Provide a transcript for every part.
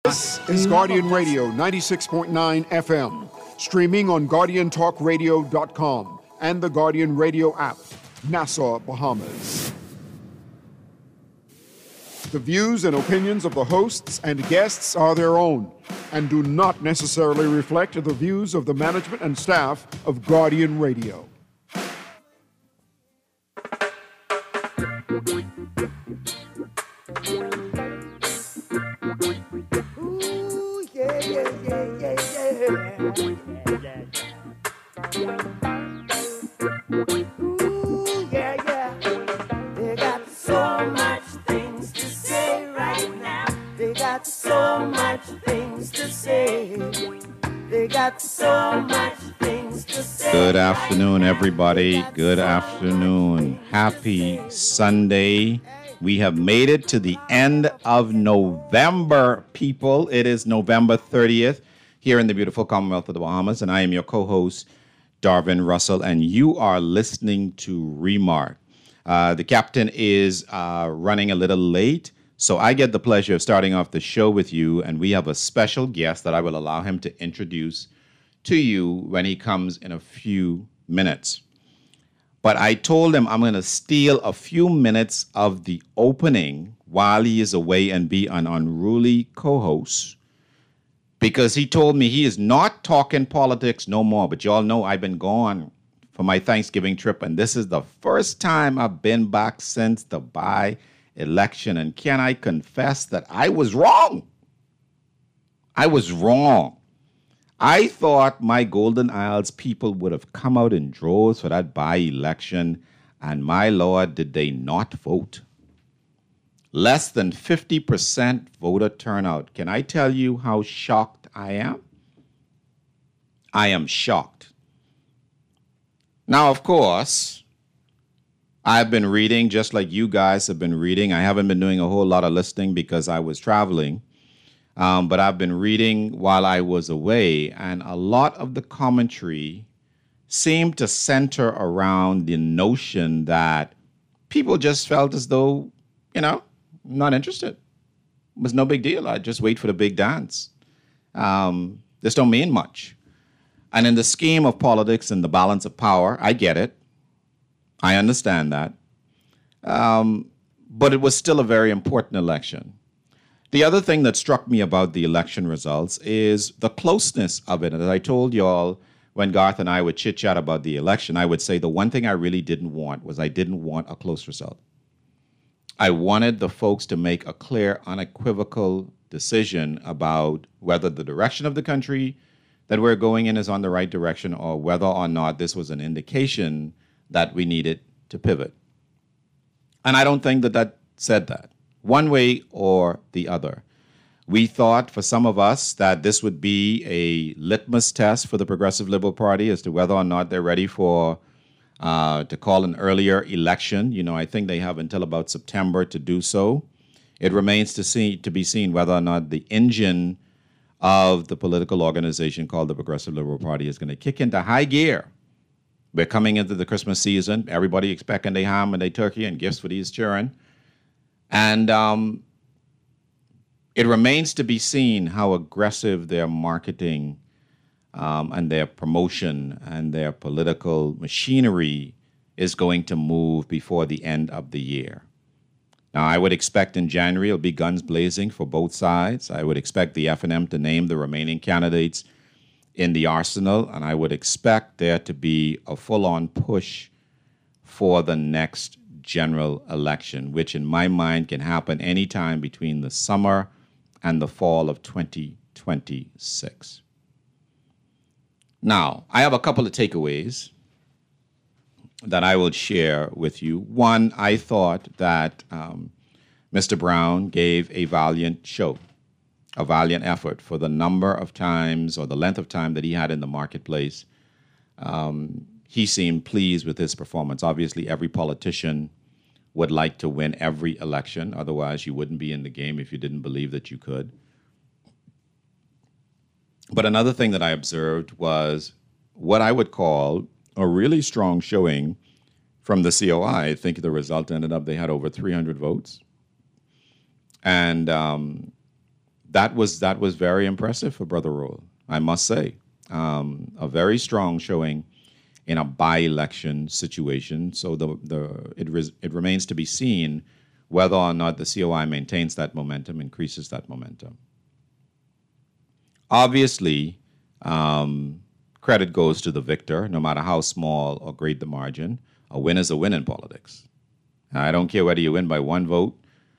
This is Guardian Radio 96.9 FM, streaming on GuardianTalkRadio.com and the Guardian Radio app, Nassau, Bahamas. The views and opinions of the hosts and guests are their own and do not necessarily reflect the views of the management and staff of Guardian Radio. Good afternoon, everybody. Good afternoon. Happy Sunday. We have made it to the end of November, people. It is November 30th here in the beautiful Commonwealth of the Bahamas, and I am your co-host, Darvin Russell, and you are listening to Remark. The captain is running a little late, so I get the pleasure of starting off the show with you, and we have a special guest that I will allow him to introduce to you when he comes in a few minutes. But I told him I'm going to steal a few minutes of the opening while he is away and be an unruly co-host, because he told me he is not talking politics no more. But y'all know I've been gone for my Thanksgiving trip, and this is the first time I've been back since the by-election. And can I confess that I was wrong? I was wrong. I thought my Golden Isles people would have come out in droves for that by-election, and my Lord, did they not vote. Less than 50% voter turnout. Can I tell you how shocked I am? I am shocked. Now, of course, I've been reading just like you guys have been reading. I haven't been doing a whole lot of listening because I was traveling. But I've been reading while I was away, and a lot of the commentary seemed to center around the notion that people just felt as though, not interested. It was no big deal. I just wait for the big dance. This don't mean much. And in the scheme of politics and the balance of power, I get it. I understand that. But it was still a very important election. The other thing that struck me about the election results is the closeness of it. And as I told y'all when Garth and I would chit-chat about the election, I would say the one thing I really didn't want was I didn't want a close result. I wanted the folks to make a clear, unequivocal decision about whether the direction of the country that we're going in is on the right direction, or whether or not this was an indication that we needed to pivot. And I don't think that said that, one way or the other. We thought, for some of us, that this would be a litmus test for the Progressive Liberal Party as to whether or not they're ready for to call an earlier election. I think they have until about September to do so. It remains to be seen whether or not the engine of the political organization called the Progressive Liberal Party is going to kick into high gear. We're coming into the Christmas season. Everybody expecting their ham and their turkey and gifts for these children. And it remains to be seen how aggressive their marketing and their promotion and their political machinery is going to move before the end of the year. Now, I would expect in January it'll be guns blazing for both sides. I would expect the F&M to name the remaining candidates in the arsenal, and I would expect there to be a full-on push for the next general election, which in my mind can happen anytime between the summer and the fall of 2026. Now, I have a couple of takeaways that I will share with you. One, I thought that Mr. Brown gave a valiant show, a valiant effort for the number of times or the length of time that he had in the marketplace. He seemed pleased with his performance. Obviously, every politician would like to win every election. Otherwise, you wouldn't be in the game if you didn't believe that you could. But another thing that I observed was what I would call a really strong showing from the COI. I think the result ended up they had over 300 votes. And that was very impressive for Brother Roll, I must say. A very strong showing in a by-election situation. So it remains to be seen whether or not the COI maintains that momentum, increases that momentum. Obviously, credit goes to the victor, no matter how small or great the margin. A win is a win in politics. I don't care whether you win by 1 vote,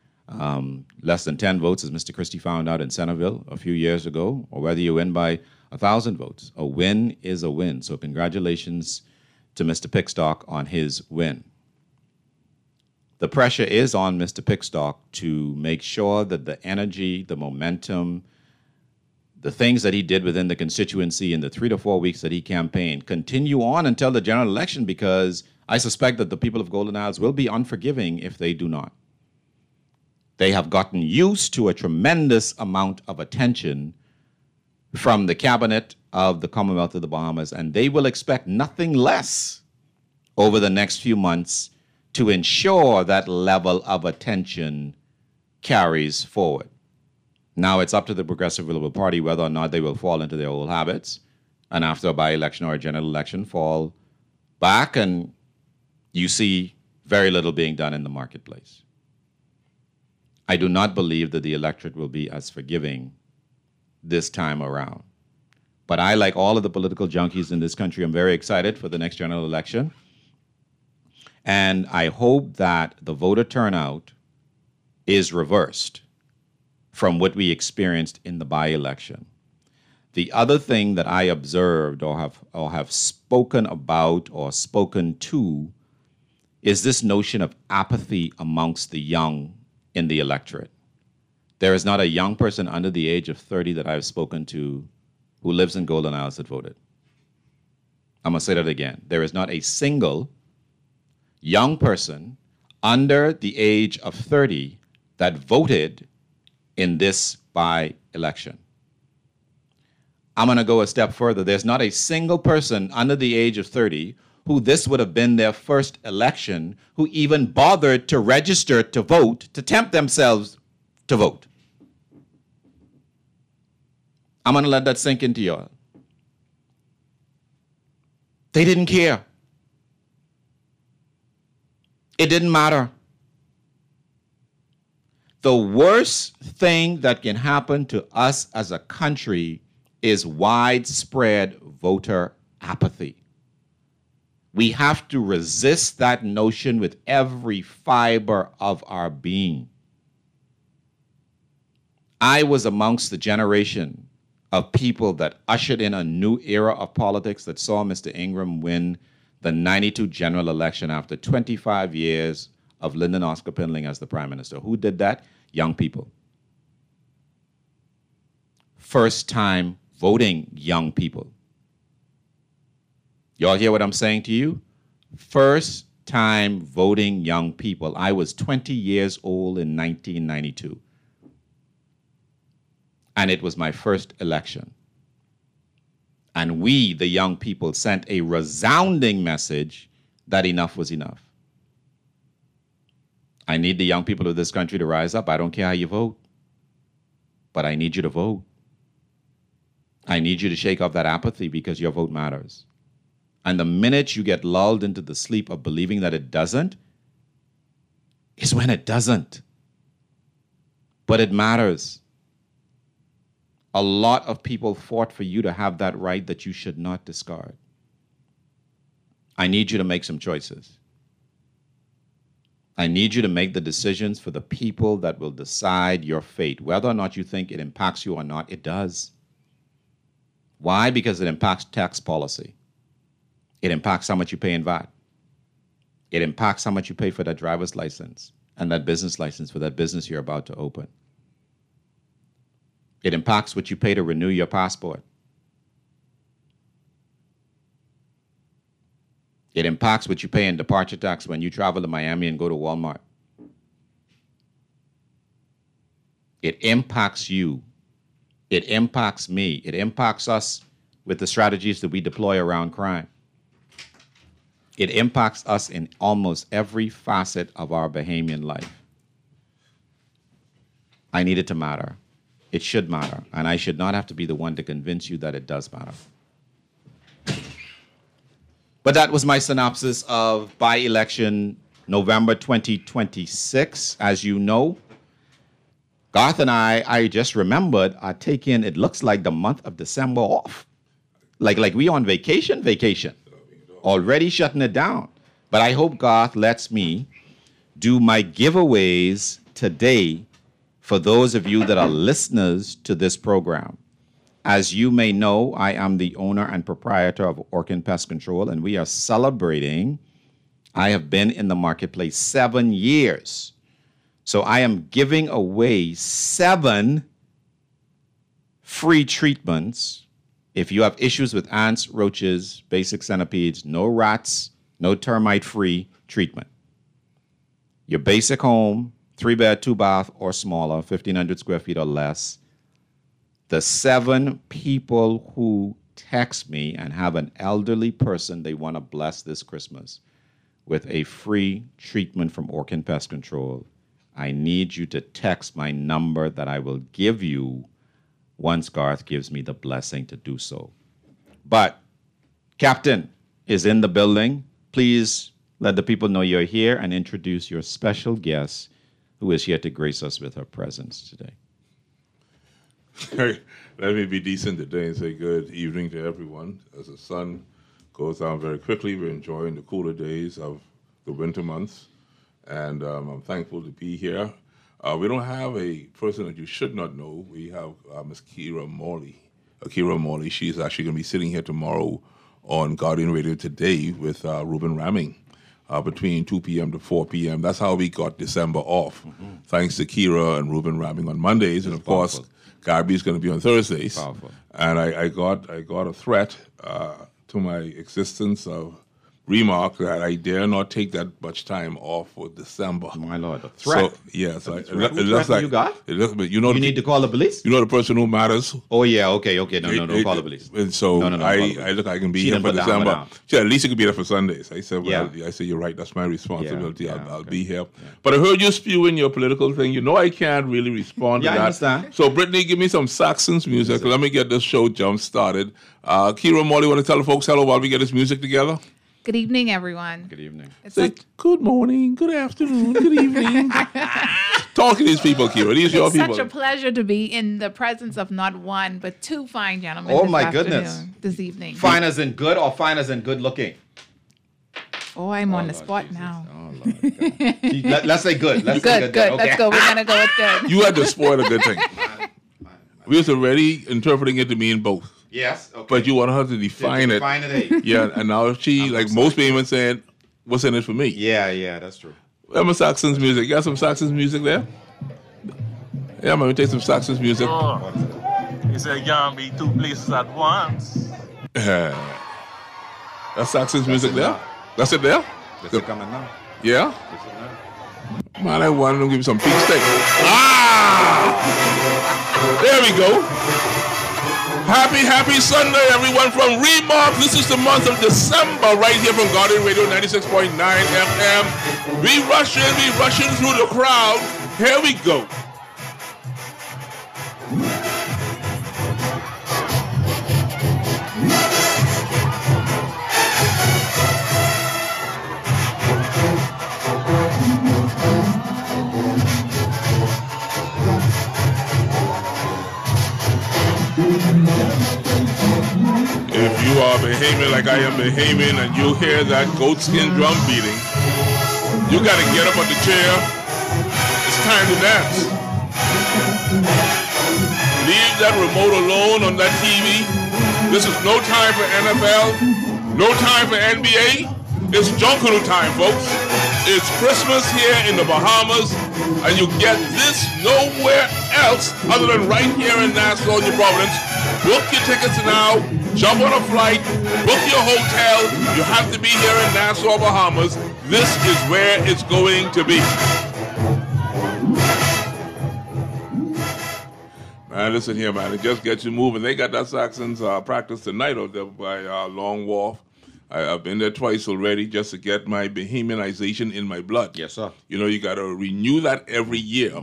less than 10 votes, as Mr. Christie found out in Centerville a few years ago, or whether you win by 1,000 votes. A win is a win. So congratulations to Mr. Pickstock on his win. The pressure is on Mr. Pickstock to make sure that the energy, the momentum, the things that he did within the constituency in the 3 to 4 weeks that he campaigned continue on until the general election, because I suspect that the people of Golden Isles will be unforgiving if they do not. They have gotten used to a tremendous amount of attention from the cabinet of the Commonwealth of the Bahamas, and they will expect nothing less over the next few months to ensure that level of attention carries forward. Now it's up to the Progressive Liberal Party whether or not they will fall into their old habits, and after a by-election or a general election fall back, and you see very little being done in the marketplace. I do not believe that the electorate will be as forgiving this time around. But I, like all of the political junkies in this country, am very excited for the next general election. And I hope that the voter turnout is reversed from what we experienced in the by-election. The other thing that I observed or have spoken about or spoken to is this notion of apathy amongst the young in the electorate. There is not a young person under the age of 30 that I've spoken to who lives in Golden Isles that voted. I'm going to say that again. There is not a single young person under the age of 30 that voted in this by-election. I'm going to go a step further. There's not a single person under the age of 30 who this would have been their first election who even bothered to register to vote, to tempt themselves to vote. I'm going to let that sink into y'all. They didn't care. It didn't matter. The worst thing that can happen to us as a country is widespread voter apathy. We have to resist that notion with every fiber of our being. I was amongst the generation of people that ushered in a new era of politics that saw Mr. Ingram win the 92 general election after 25 years of Lyndon Oscar Pindling as the prime minister. Who did that? Young people. First time voting young people. Y'all hear what I'm saying to you? First time voting young people. I was 20 years old in 1992. And it was my first election. And we, the young people, sent a resounding message that enough was enough. I need the young people of this country to rise up. I don't care how you vote, but I need you to vote. I need you to shake off that apathy because your vote matters. And the minute you get lulled into the sleep of believing that it doesn't, is when it doesn't. But it matters. A lot of people fought for you to have that right that you should not discard. I need you to make some choices. I need you to make the decisions for the people that will decide your fate. Whether or not you think it impacts you or not, it does. Why? Because it impacts tax policy. It impacts how much you pay in VAT. It impacts how much you pay for that driver's license and that business license for that business you're about to open. It impacts what you pay to renew your passport. It impacts what you pay in departure tax when you travel to Miami and go to Walmart. It impacts you. It impacts me. It impacts us with the strategies that we deploy around crime. It impacts us in almost every facet of our Bahamian life. I need it to matter. it should matter. And I should not have to be the one to convince you that it does matter. But that was my synopsis of by-election November 2026. As you know, Garth and I just remembered, are taking, it looks like the month of December off. Like we on vacation. Already shutting it down. But I hope Garth lets me do my giveaways today for those of you that are listeners to this program. As you may know, I am the owner and proprietor of Orkin Pest Control, and we are celebrating. I have been in the marketplace 7 years. So I am giving away 7 free treatments. If you have issues with ants, roaches, basic centipedes, no rats, no termite-free treatment. Your basic home, 3-bed, 2-bath or smaller, 1,500 square feet or less. The 7 people who text me and have an elderly person they want to bless this Christmas with a free treatment from Orkin Pest Control, I need you to text my number that I will give you once Garth gives me the blessing to do so. But Captain is in the building. Please let the people know you're here and introduce your special guest who is here to grace us with her presence today. Let me be decent today and say good evening to everyone. As the sun goes down very quickly, we're enjoying the cooler days of the winter months, and I'm thankful to be here. We don't have a person that you should not know. We have Ms. Kira Morley. Kira Morley, she's actually going to be sitting here tomorrow on Guardian Radio Today with Ruben Ramming between 2 p.m. to 4 p.m. That's how we got December off, thanks to Kira and Ruben Ramming on Mondays, and of course, Garby's going to be on Thursdays. Powerful. And I got a threat to my existence of remark that I dare not take that much time off for December. My Lord, a threat. So, yes, it looks like you got. But you need to call the police. You know the person who matters. Oh yeah, okay. No, call the police. And so No, I can be here for December. At least you can be there for Sundays. I said, I said you're right. That's my responsibility. I'll be here. Yeah. But I heard you spewing your political thing. You know I can't really respond to that. I understand. So Brittany, give me some Saxons music. Let me get this show jump started. Kira Morley, want to tell the folks hello while we get this music together? Good evening, everyone. Good evening. Say, good morning, good afternoon, good evening. Talk to these people, Kira. These are your people. It's such a pleasure to be in the presence of not one, but 2 fine gentlemen. Oh, my goodness. This evening. Fine as in good or fine as in good looking? Oh, I'm on the spot Jesus. Now. Oh, Lord. Let's say good. Good. Okay. Let's go. We're going to go with good. You had to spoil a good thing. We was already interpreting it to mean both. Yes, okay. But you want her to define it. Define it. Yeah, and now she, like most people, saying, what's in it for me? Yeah, that's true. Emma Saxon's music. You got some Saxon's music there? Yeah, man, we take some Saxon's music. Oh, you said you can't be 2 places at once. That's Saxon's music there? That's it there? That's it coming now. Yeah? That's it now. Man, I want to give you some pink steak. Ah! There we go. Happy Sunday, everyone, from Remark. This is the month of December, right here from Guardian Radio 96.9 FM. We rushing through the crowd. Here we go. If you are behaving like I am behaving and you hear that goatskin drum beating, you got to get up on the chair. It's time to dance. Leave that remote alone on that TV. This is no time for NFL, no time for NBA. It's Junkanoo time, folks. It's Christmas here in the Bahamas, and you get this nowhere else other than right here in Nassau, New Providence. Book your tickets now, jump on a flight, book your hotel. You have to be here in Nassau, Bahamas. This is where it's going to be. Man, listen here, man. It just gets you moving. They got that Saxons practice tonight out there by Long Wharf. I've been there twice already just to get my Bahamianization in my blood. Yes, sir. You know, you got to renew that every year. Mm-hmm.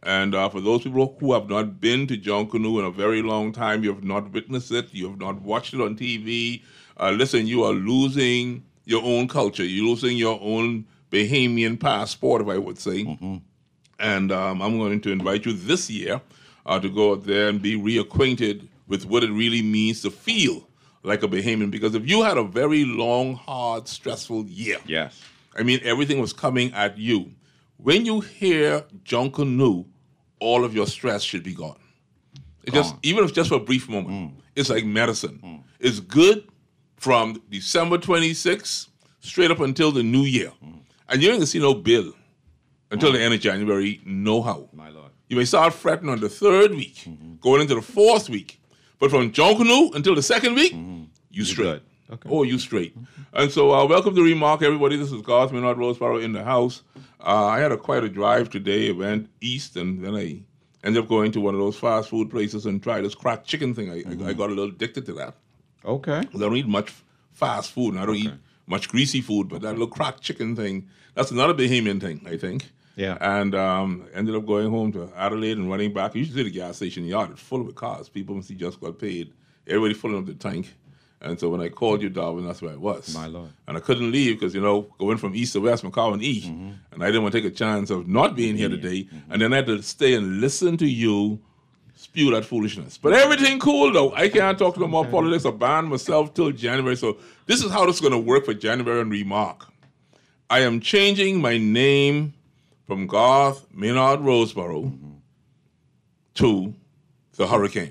And for those people who have not been to Junkanoo in a very long time, you have not witnessed it, you have not watched it on TV, listen, you are losing your own culture. You're losing your own Bahamian passport, if I would say. And I'm going to invite you this year to go out there and be reacquainted with what it really means to feel like a Bahamian. Because if you had a very long, hard, stressful year, Yes. I mean, everything was coming at you. When you hear Junkanoo, all of your stress should be gone. It just, even if just for a brief moment, it's like medicine. It's good from December 26th straight up until the new year. And you ain't gonna see no bill until the end of January, no how. My Lord. You may start fretting on the third week, going into the fourth week. But from Junkanoo until the second week, you straight. good. Okay. Oh, you straight. And so welcome to Remark, everybody. This is Garth Minard Roseborough in the house. I had quite a drive today. I went east, and then I ended up going to one of those fast food places and tried this cracked chicken thing. I got a little addicted to that. Okay. 'Cause I don't eat much fast food, and I don't eat much greasy food, but that little cracked chicken thing, that's another Bahamian thing, I think. Yeah. And ended up going home to Adelaide and running back. You should see the gas station yard. It's full of cars. People must have just got paid. Everybody filling up the tank. And so when I called you, Darwin, that's where I was. My Lord. And I couldn't leave because, going from east to west, McCowan E. And I didn't want to take a chance of not being here today. And then I had to stay and listen to you spew that foolishness. But everything cool, though. I can't talk no more politics. I banned myself till January. So this is how this is going to work for January and Remark. I am changing my name from Garth Minard Roseborough to the Hurricane.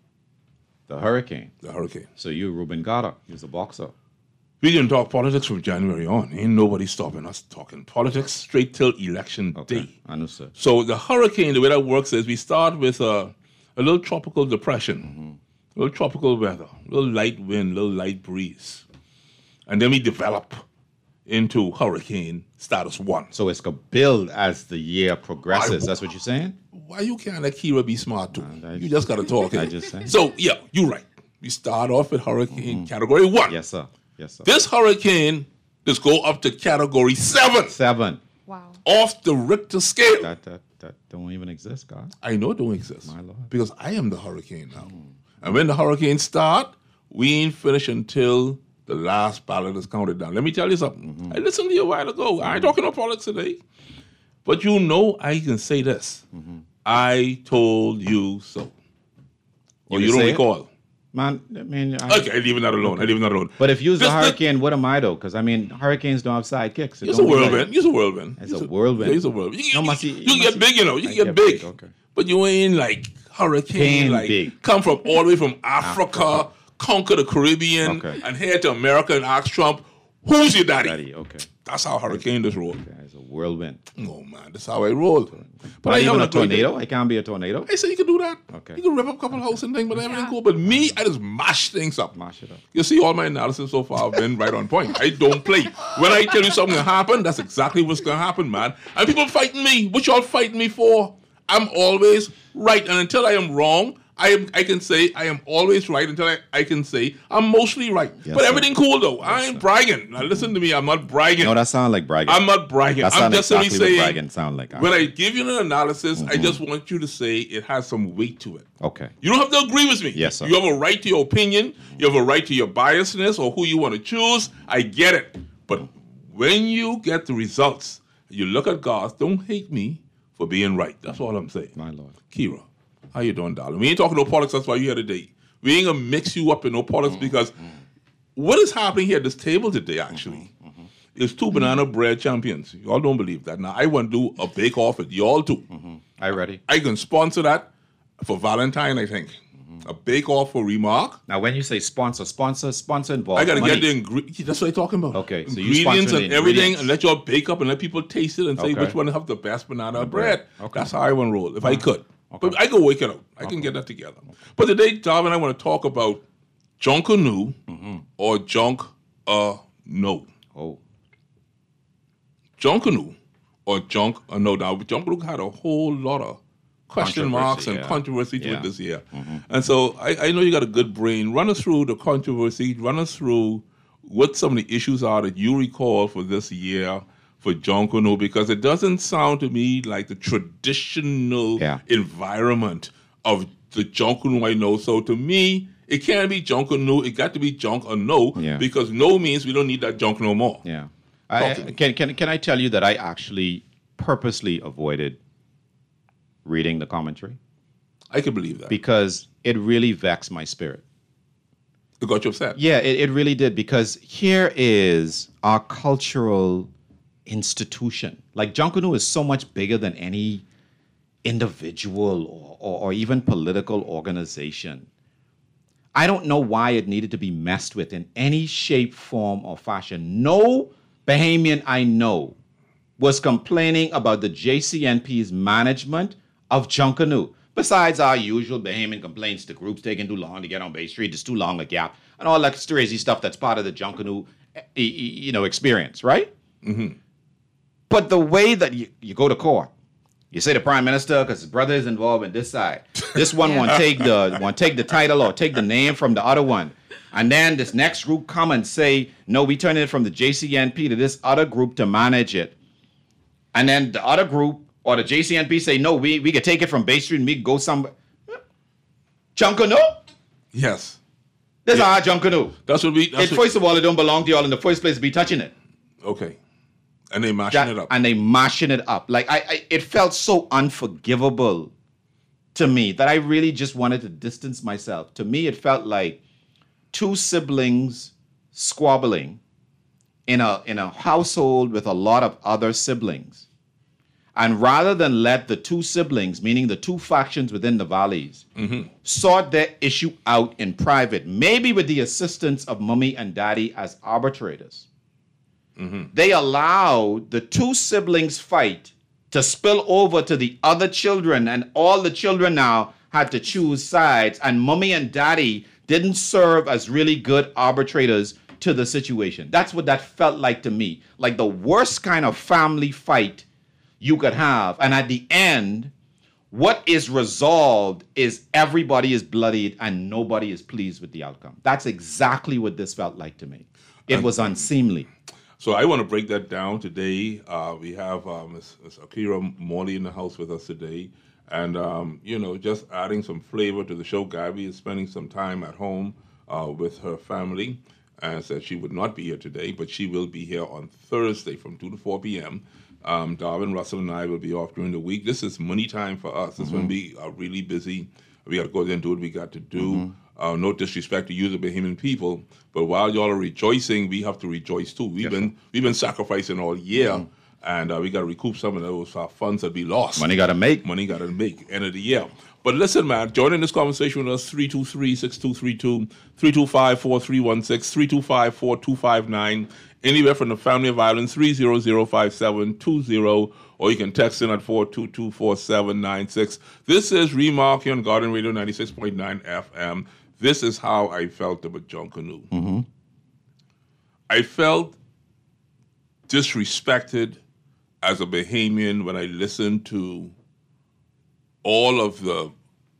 The Hurricane. The Hurricane. So you, Ruben Gada, he's a boxer. We can talk politics from January on. Ain't nobody stopping us talking politics straight till election day. Understood. So the hurricane, the way that works is we start with a little tropical depression, a little tropical weather, a little light wind, a little light breeze. And then we develop into hurricane status 1. So it's going to build as the year progresses. That's what you're saying? Why you can't let Kira be smart too? that's- You just got to talk. I just saying. So, yeah, you're right. We start off with hurricane category 1. Yes, sir. Yes, sir. This hurricane just go up to category 7 7. Wow. off the Richter scale. That don't even exist, God. I know it don't exist. My Lord. Because I am the hurricane now. And when the hurricane start, we ain't finished until the last ballot is counted down. Let me tell you something. I listened to you a while ago. I ain't talking about politics today. But I can say this. I told you so. Or You you can don't say it? recall. Man, I mean, Okay, leaving that alone. I leave that alone. but if you's the This- hurricane, what am I though? Because I mean, hurricanes don't have sidekicks. It It's don't a be like- whirlwind. It's a whirlwind. It's a whirlwind. Yeah, it's a whirlwind. You No, can must see- get must big, see- You I can get big. Okay. But you ain't like hurricane, Cane like big. come from all the way from Africa, conquer the Caribbean, Okay. and head to America and ask Trump, who's your daddy? Daddy, okay. That's how hurricane does roll. Yeah, it's a whirlwind. Oh man, that's how I roll. But I even am a not going to- tornado? It can't be a tornado. I say you can do that. Okay. You can rip up a couple of houses and things, but everything cool. But me, I just mash things up. Mash it up. You see, all my analysis so far have been right on point. I don't play. When I tell you something will happen, that's exactly what's going to happen, man. And people fighting me. What y'all fighting me for? I'm always right. And until I am wrong, I can say I am always right until I can say I'm mostly right. Yes, but sir. everything cool, though. I ain't bragging. Now, listen to me. I'm not bragging. No, that sounds like bragging. I'm not bragging. That I'm sounds just simply exactly what saying, bragging sound like. when I give you an analysis, I just want you to say it has some weight to it. Okay. You don't have to agree with me. Yes, sir. You have a right to your opinion. You have a right to your biasness or who you want to choose. I get it. But when you get the results, you look at Garth, don't hate me for being right. That's all I'm saying. My Lord. Kira, how you doing, darling? We ain't talking no politics. That's why you're here today. We ain't going to mix you up in no politics because what is happening here at this table today, actually, is 2 banana bread champions. Y'all don't believe that. Now, I want to do a bake-off with y'all too. I ready? I can sponsor that for Valentine, I think. A bake-off for Remark. Now, when you say sponsor involved. I got to money. get the ingredients. That's what I'm talking about. Okay, so you ingredients sponsor and the everything, ingredients. and let y'all bake up and let people taste it and say Okay. which one have the best banana bread. bread. Okay. That's how I want to roll, if I could. But I can work it out. I can get that together. But today, Darwin, I want to talk about Junkanoo or Junk No. Oh. Junkanoo or Junk No. Now, Junkanoo had a whole lot of question marks and controversy to it this year. And so I know you got a good brain. Run us through the controversy. Run us through what some of the issues are that you recall for this year for Junkanoo because it doesn't sound to me like the traditional environment of the Junkanoo I know. So to me, it can't be Junkanoo. It got to be junk or no because no means we don't need that junk no more. Yeah. Can I tell you that I actually purposely avoided reading the commentary? I can believe that. Because it really vexed my spirit. It got you upset? Yeah, it really did. Because here is our cultural institution. Like, Junkanoo is so much bigger than any individual or even political organization. I don't know why it needed to be messed with in any shape, form, or fashion. No Bahamian I know was complaining about the JCNP's management of Junkanoo. Besides our usual Bahamian complaints, the group's taking too long to get on Bay Street, it's too long a gap, and all that crazy stuff that's part of the Junkanoo, experience, right? Mm-hmm. But the way that you go to court, you say the prime minister because his brother is involved in this side. This one won't take the title or take the name from the other one, and then this next group come and say, no, we turn it from the JCNP to this other group to manage it, and then the other group or the JCNP say, no, we can take it from Bay Street and we can go somewhere. Junkanoo? Yes. This is our Junkanoo. That's what we... First of all, it don't belong to y'all in the first place to be touching it. Okay. And they mashing it up. And they mashing it up. Like, it felt so unforgivable to me that I really just wanted to distance myself. To me, it felt like two siblings squabbling in a household with a lot of other siblings. And rather than let the two siblings, meaning the two factions within the valleys, sort their issue out in private, maybe with the assistance of mommy and daddy as arbitrators, they allowed the two siblings' fight to spill over to the other children, and all the children now had to choose sides, and mommy and daddy didn't serve as really good arbitrators to the situation. That's what that felt like to me, like the worst kind of family fight you could have. And at the end, what is resolved is everybody is bloodied and nobody is pleased with the outcome. That's exactly what this felt like to me. It was unseemly. So I want to break that down today. We have Ms. Akira Morley in the house with us today. And, just adding some flavor to the show. Gabby is spending some time at home with her family and said she would not be here today, but she will be here on Thursday from 2 to 4 p.m. Darwin, Russell, and I will be off during the week. This is money time for us. This is when we are really busy. We got to go there and do what we got to do. No disrespect to you, the Bahamian people, but while y'all are rejoicing, we have to rejoice too. We've been sacrificing all year, and we got to recoup some of those funds that we lost. Money got to make. Money got to make. End of the year. But listen, man, join in this conversation with us, 323-6232, 325-4316, 325-4259. Anywhere from the Family of Ireland, 3005720, or you can text in at 422-4796. This is Remark here on Guardian Radio 96.9 FM. This is how I felt about Junkanoo. I felt disrespected as a Bahamian when I listened to all of the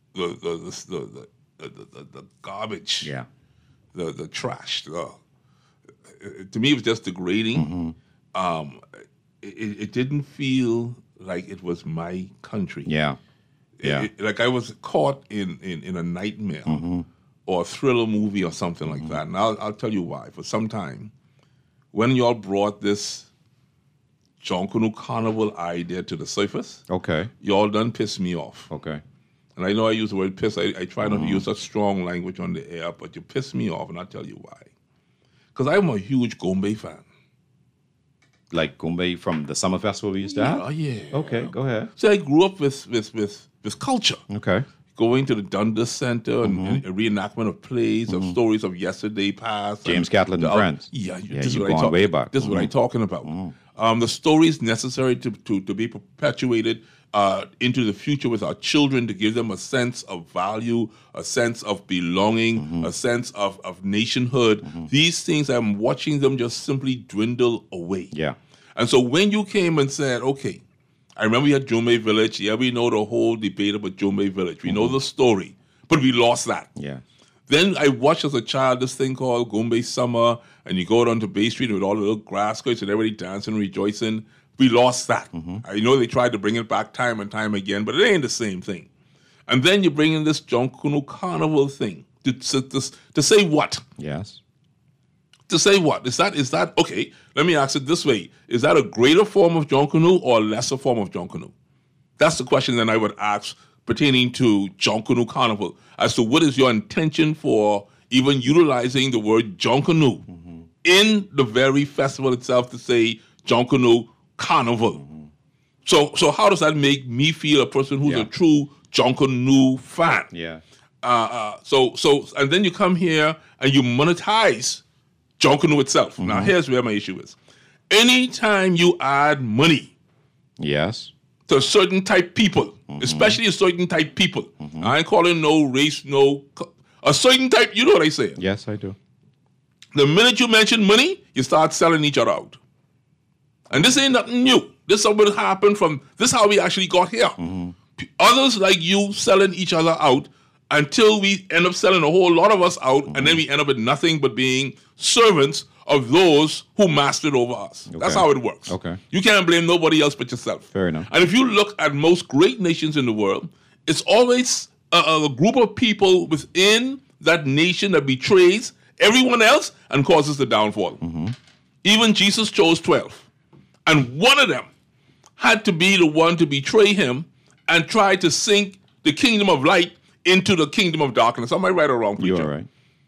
garbage, the trash, to me, it was just degrading. It didn't feel like it was my country. Like I was caught in a nightmare or a thriller movie or something like that. And I'll tell you why. For some time, when y'all brought this Junkanoo Carnival idea to the surface, y'all done pissed me off. And I know I use the word piss. I try not to use such strong language on the air, but you pissed me off, and I'll tell you why. Because I'm a huge Gombe fan. Like Gombe from the summer festival we used to have? Oh, yeah. Okay, go ahead. So I grew up with culture. Going to the Dundas Center and a reenactment of plays, of stories of yesterday past. James Catlin and Friends. This is you're going way back. This is what I'm talking about. The stories necessary to be perpetuated into the future with our children, to give them a sense of value, a sense of belonging, a sense of nationhood. These things, I'm watching them just simply dwindle away. And so when you came and said, okay, I remember we had Jomay Village. Yeah, we know the whole debate about Jomay Village. We know the story, but we lost that. Then I watched as a child this thing called Gombe Summer, and you go down to Bay Street with all the little grass skirts and everybody dancing, rejoicing. We lost that. I know they tried to bring it back time and time again, but it ain't the same thing. And then you bring in this Junkanoo Carnival thing to say what? Yes. To say what? Is that okay? Let me ask it this way: is that a greater form of Junkanoo or a lesser form of Junkanoo? That's the question that I would ask pertaining to Junkanoo Carnival, as to what is your intention for even utilizing the word Junkanoo in the very festival itself to say Junkanoo Carnival. So how does that make me feel, a person who's a true Junkanoo fan? Yeah. So and then you come here and you monetize Junkanoo itself. Now here's where my issue is. Anytime you add money Yes. to a certain type people, especially a certain type people, I ain't calling no race, a certain type, you know what I say. Yes, I do. The minute you mention money, you start selling each other out. And this ain't nothing new. This is what happened this is how we actually got here. Others like you selling each other out until we end up selling a whole lot of us out, and then we end up with nothing but being servants of those who mastered over us. That's how it works. Okay. You can't blame nobody else but yourself. Fair enough. And if you look at most great nations in the world, it's always a group of people within that nation that betrays everyone else and causes the downfall. Even Jesus chose 12. And one of them had to be the one to betray him and try to sink the kingdom of light into the kingdom of darkness. Am I right or wrong, preacher? You're right.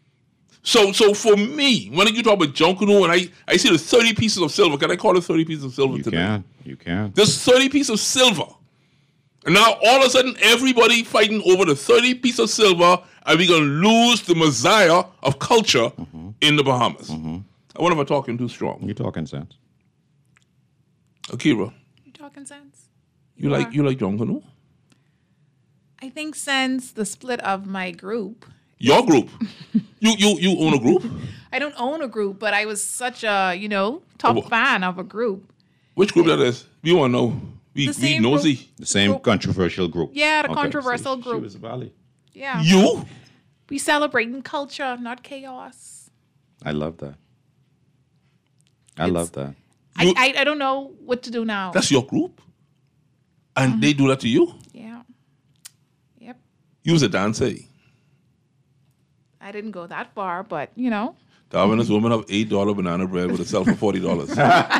So for me, when you talk about Junkanoo and I see the 30 pieces of silver, can I call it 30 pieces of silver today? You can. There's 30 pieces of silver. And now all of a sudden everybody fighting over the 30 pieces of silver, and we're going to lose the messiah of culture in the Bahamas. I wonder if I'm talking too strong. You're talking sense. Akira, You talking sense? you like Junkanoo? I think since the split of my group, Your group. You own a group? I don't own a group, but I was such a, top fan of a group. Which group that is? We want to know. We same nosy. group. The same controversial group. Yeah, the Okay, controversial so group. She was Valley. Yeah. You? We celebrating culture, not chaos. I love that. I love that. I don't know what to do now. That's your group? And they do that to you? Yeah. Yep. You was a dancer. I didn't go that far, but, Darwin, this woman have $8 banana bread with a sell for $40.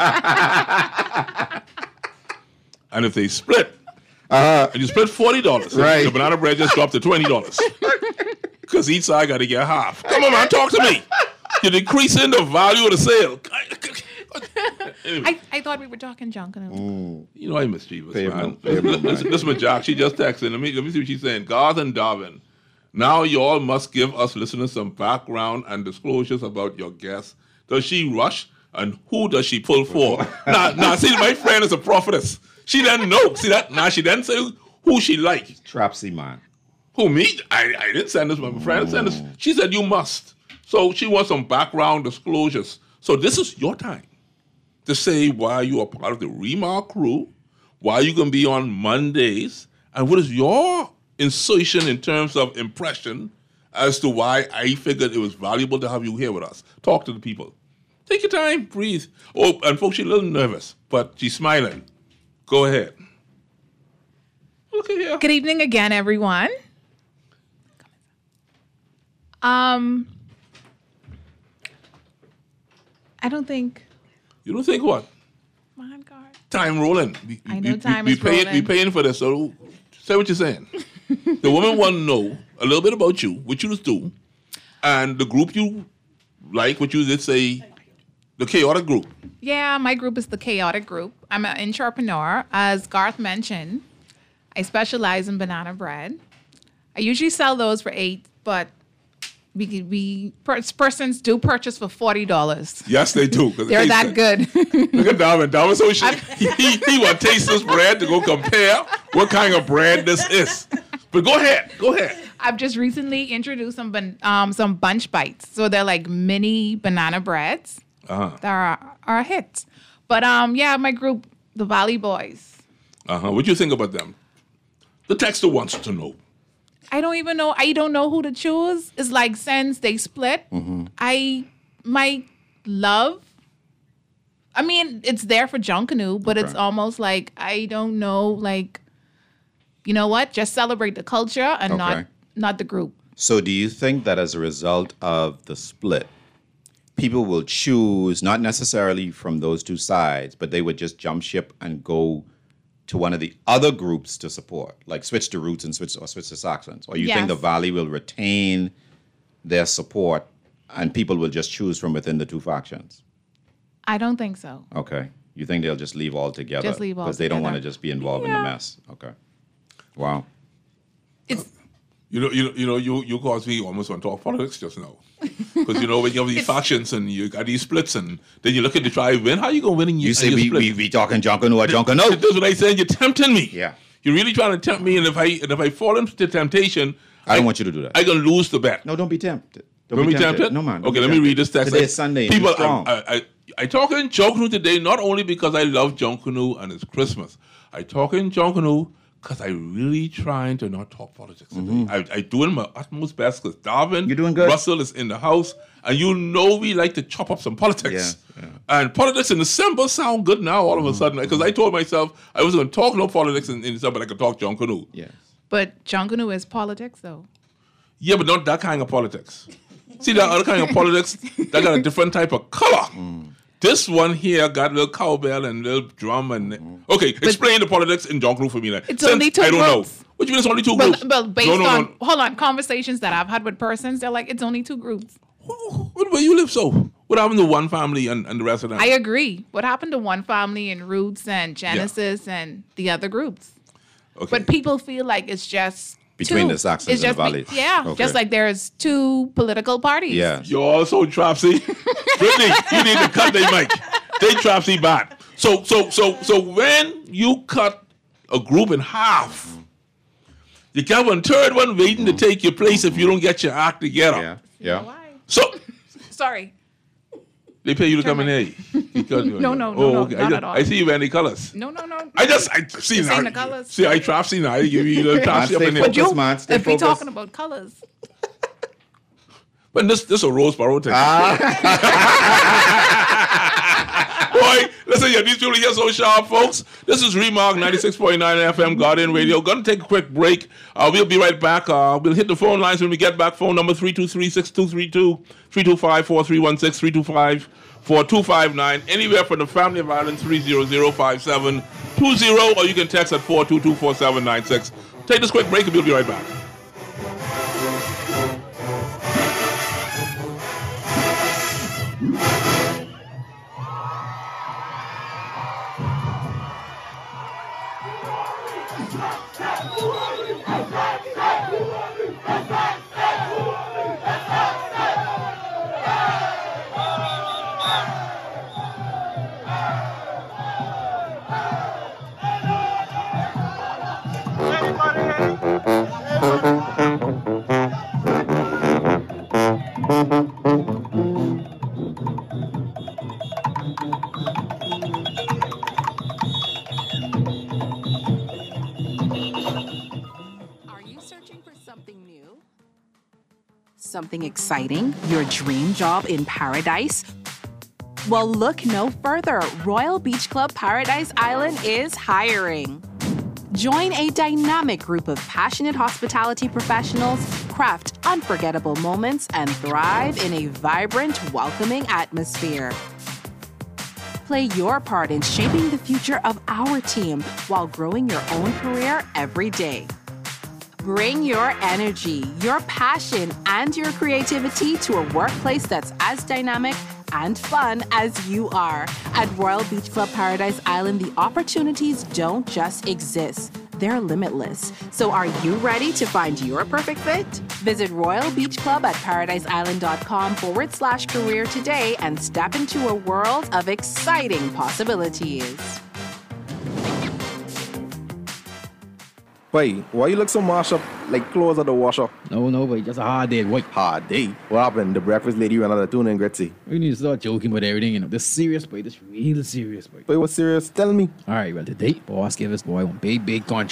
And if they split, and you split $40, Right. the banana bread just dropped to $20. Because each side got to get half. Come on, man, talk to me. You're decreasing the value of the sale. Anyway, I thought we were talking Junkanoo. you know I'm mischievous, man. Pavement, Listen, my Jack, she just texted. Let me see what she's saying. Garth and Darwin, now you all must give us listeners some background and disclosures about your guest. Does she rush? And who does she pull for? Now, see, my friend is a prophetess. She doesn't know. See that? Now she doesn't say who she likes. Trapsy man. Who, me? I didn't send this. My friend sent this. She said you must. So she wants some background disclosures. So this is your time to say why you are part of the Remark crew, why you going to be on Mondays, and what is your insertion in terms of impression as to why I figured it was valuable to have you here with us. Talk to the people. Take your time, breathe. Oh, and folks, she's a little nervous, but she's smiling. Go ahead. Look at here. Good evening again, everyone. I don't think. You don't think what? My God. Time rolling. I know time is We rolling. paying for this, so say what you're saying. The woman want to know a little bit about you, what you do, and the group you like, what you did say, the chaotic group. Yeah, my group is the Chaotic Group. I'm an entrepreneur. As Garth mentioned, I specialize in banana bread. I usually sell those for $8, but persons do purchase for $40. Yes, they do. They're that good. Look at Darwin. Darwin, so he want to taste this bread to go compare what kind of bread this is. But go ahead. I've just recently introduced some bunch bites. So they're like mini banana breads. That are hits. But yeah, my group, the Valley Boys. What do you think about them? The texter wants to know. I don't even know. I don't know who to choose. It's like since they split, I might love. I mean, it's there for Junkanoo, but it's almost like I don't know. Like, you know what? Just celebrate the culture and not the group. So, do you think that as a result of the split, people will choose not necessarily from those two sides, but they would just jump ship and go to one of the other groups to support, like switch to Roots and switch to Saxons? Or you think the Valley will retain their support and people will just choose from within the two factions? I don't think so. Okay. You think they'll just leave all together? Just leave all because they don't want to together. just be involved in the mess. Okay. Wow. It's You caused me almost on talk politics just now. Because, when you have these factions and you got these splits and then you look at the try win, how you going to win and You say we talking Junkanoo or Junkanoo? That's what I said. You're tempting me. Yeah. You're really trying to tempt me, and if I fall into temptation, I don't want you to do that. I'm going to lose the bet. No, don't be tempted. Don't be tempted? No, man. Okay, let me read this text. Today is Sunday. People, Be strong. I talk in Junkanoo today not only because I love Junkanoo and it's Christmas. I talk in Junkanoo because I really trying to not talk politics today. I doing my utmost best because Darwin, You're doing good. Russell is in the house, and we like to chop up some politics. Yeah. And politics in December sound good now all of a sudden because I told myself I wasn't going to talk no politics in December, but I could talk Junkanoo. Yes. but Junkanoo is politics though. Yeah, but not that kind of politics. See, that other kind of politics, that got a different type of color. This one here got a little cowbell and a little drum and... Okay, explain the politics in Junkanoo for me. Like, It's only two I don't groups. know. What do you mean it's only two groups? But based No. hold on, conversations that I've had with persons, they're like, it's only two groups. Where you live so? What happened to one family and the rest of them? I agree. What happened to one family and Roots and Genesis and the other groups? Okay. But people feel like it's just Between two. the Saxons It's and just the Valleys. Okay. just like there's two political parties. Yeah. You're also Tropsy. Brittany, you need to cut their mic. They Tropsy bad. So when you cut a group in half, you got one third one waiting to take your place if you don't get your act together. Yeah. Why? So Sorry. they pay you to come in here. No, okay. not at all. I see you wearing the colors. No. I see You've now. seen the colours. See, I Tropsy now. I give you a little Tropsy up in there. Focus, But man. Stay if we're focused. talking about colors, But this a Roseboro thing. Boy, listen here, these people here so sharp, folks. This is Remark 96.9 FM Guardian Radio. Gonna take a quick break. We'll be right back. We'll hit the phone lines when we get back. Phone number 323-6232, 325-4316, 325-4259. Anywhere from the Family of Ireland, 300-5720, or you can text at 422-4796. Take this quick break and we'll be right back. Are you searching for something new? Something exciting? Your dream job in paradise? Well, look no further. Royal Beach Club Paradise Island is hiring. Join a dynamic group of passionate hospitality professionals, craft unforgettable moments, and thrive in a vibrant, welcoming atmosphere. Play your part in shaping the future of our team while growing your own career every day. Bring your energy, your passion, and your creativity to a workplace that's as dynamic and fun as you are. At Royal Beach Club Paradise Island, the opportunities don't just exist. They're limitless. So are you ready to find your perfect fit? Visit Royal Beach Club at paradiseisland.com/career today and step into a world of exciting possibilities. Boy, why you look so mashed up like clothes at the washer? No, but just a hard day, boy. Hard day. What happened? The breakfast lady ran out of tuna and gritty. We need to start joking about everything, you know. This serious, boy. This real serious, boy. Boy, what's serious? Tell me. All right, well, today, boss gave us, boy, one big contract.